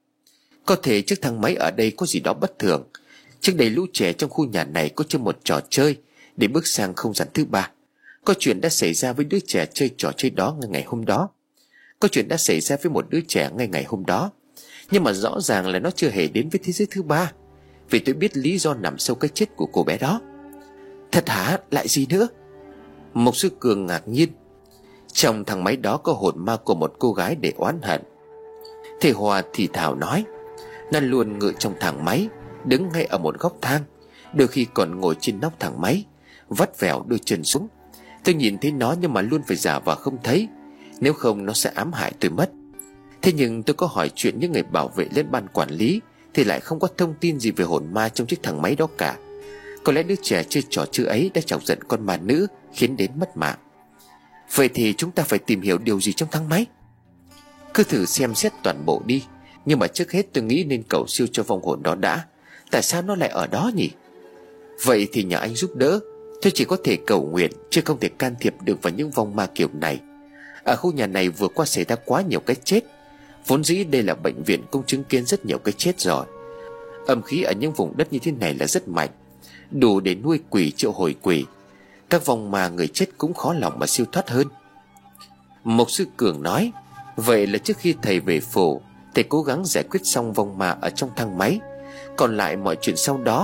Có thể chiếc thang máy ở đây có gì đó bất thường. Trước đây lũ trẻ trong khu nhà này có chơi một trò chơi để bước sang không gian thứ ba. Có chuyện đã xảy ra với đứa trẻ chơi trò chơi đó ngay ngày hôm đó. Có chuyện đã xảy ra với một đứa trẻ ngay ngày hôm đó. Nhưng mà rõ ràng là nó chưa hề đến với thế giới thứ ba, vì tôi biết lý do nằm sâu cái chết của cô bé đó. Thật hả? Lại gì nữa? Mục sư Cường ngạc nhiên. Trong thang máy đó có hồn ma của một cô gái để oán hận. Thầy Hòa thì thào nói. Nó luôn ngự trong thang máy, đứng ngay ở một góc thang, đôi khi còn ngồi trên nóc thang máy, vắt vẻo đôi chân xuống. Tôi nhìn thấy nó nhưng mà luôn phải giả vờ không thấy, nếu không nó sẽ ám hại tôi mất. Thế nhưng tôi có hỏi chuyện những người bảo vệ lên ban quản lý thì lại không có thông tin gì về hồn ma trong chiếc thang máy đó cả. Có lẽ đứa trẻ chơi trò chơi ấy đã chọc giận con ma nữ, khiến đến mất mạng. Vậy thì chúng ta phải tìm hiểu điều gì trong thang máy? Cứ thử xem xét toàn bộ đi. Nhưng mà trước hết tôi nghĩ nên cầu siêu cho vong hồn đó đã. Tại sao nó lại ở đó nhỉ? Vậy thì nhờ anh giúp đỡ. Tôi chỉ có thể cầu nguyện, chứ không thể can thiệp được vào những vong ma kiểu này. Ở khu nhà này vừa qua xảy ra quá nhiều cái chết. Vốn dĩ đây là bệnh viện, cũng chứng kiến rất nhiều cái chết rồi. Âm khí ở những vùng đất như thế này là rất mạnh, đủ để nuôi quỷ triệu hồi quỷ. Các vong ma người chết cũng khó lòng mà siêu thoát hơn. Mục sư Cường nói. Vậy là trước khi thầy về phủ, thầy cố gắng giải quyết xong vong ma ở trong thang máy. Còn lại mọi chuyện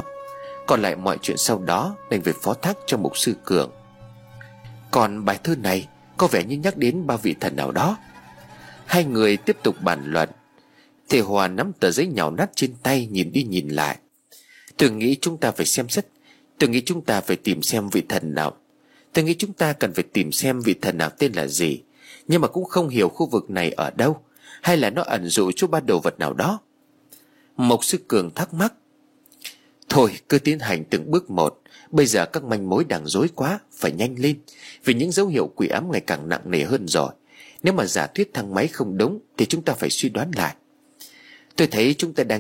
sau đó đành về phó thác cho mục sư Cường. Còn bài thơ này có vẻ như nhắc đến ba vị thần nào đó. Hai người tiếp tục bàn luận. Thầy Hòa nắm tờ giấy nhàu nát trên tay, nhìn đi nhìn lại. Tôi nghĩ chúng ta phải xem xét. Tôi nghĩ chúng ta phải tìm xem vị thần nào. Tôi nghĩ chúng ta cần phải tìm xem vị thần nào tên là gì. Nhưng mà cũng không hiểu khu vực này ở đâu, hay là nó ẩn dụ cho ba đồ vật nào đó. Mục sư Cường thắc mắc. Thôi cứ tiến hành từng bước một. Bây giờ các manh mối đang rối quá, phải nhanh lên, vì những dấu hiệu quỷ ám ngày càng nặng nề hơn rồi. Nếu mà giả thuyết thang máy không đúng thì chúng ta phải suy đoán lại. Tôi thấy chúng ta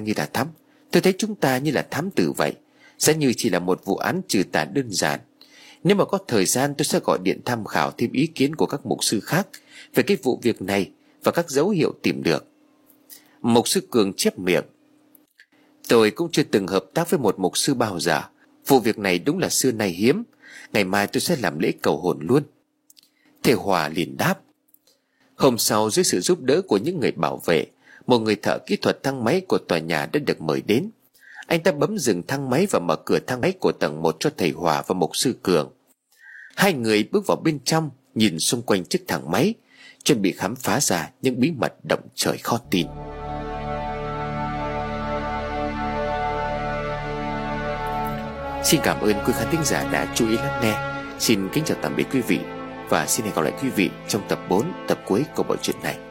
như là thám tử vậy. Sẽ như chỉ là một vụ án trừ tà đơn giản. Nếu mà có thời gian tôi sẽ gọi điện tham khảo thêm ý kiến của các mục sư khác về cái vụ việc này và các dấu hiệu tìm được. Mục sư Cường chép miệng. Tôi cũng chưa từng hợp tác với một mục sư bao giờ. Vụ việc này đúng là xưa nay hiếm. Ngày mai tôi sẽ làm lễ cầu hồn luôn. Thầy Hòa liền đáp. Hôm sau, dưới sự giúp đỡ của những người bảo vệ, một người thợ kỹ thuật thang máy của tòa nhà đã được mời đến. Anh ta bấm dừng thang máy và mở cửa thang máy của tầng 1 cho thầy Hòa và mục sư Cường. Hai người bước vào bên trong, nhìn xung quanh chiếc thang máy, chuẩn bị khám phá ra những bí mật động trời khó tin. Xin cảm ơn quý khán thính giả đã chú ý lắng nghe. Xin kính chào tạm biệt quý vị, và xin hẹn gặp lại quý vị trong tập 4, tập cuối của bộ truyện này.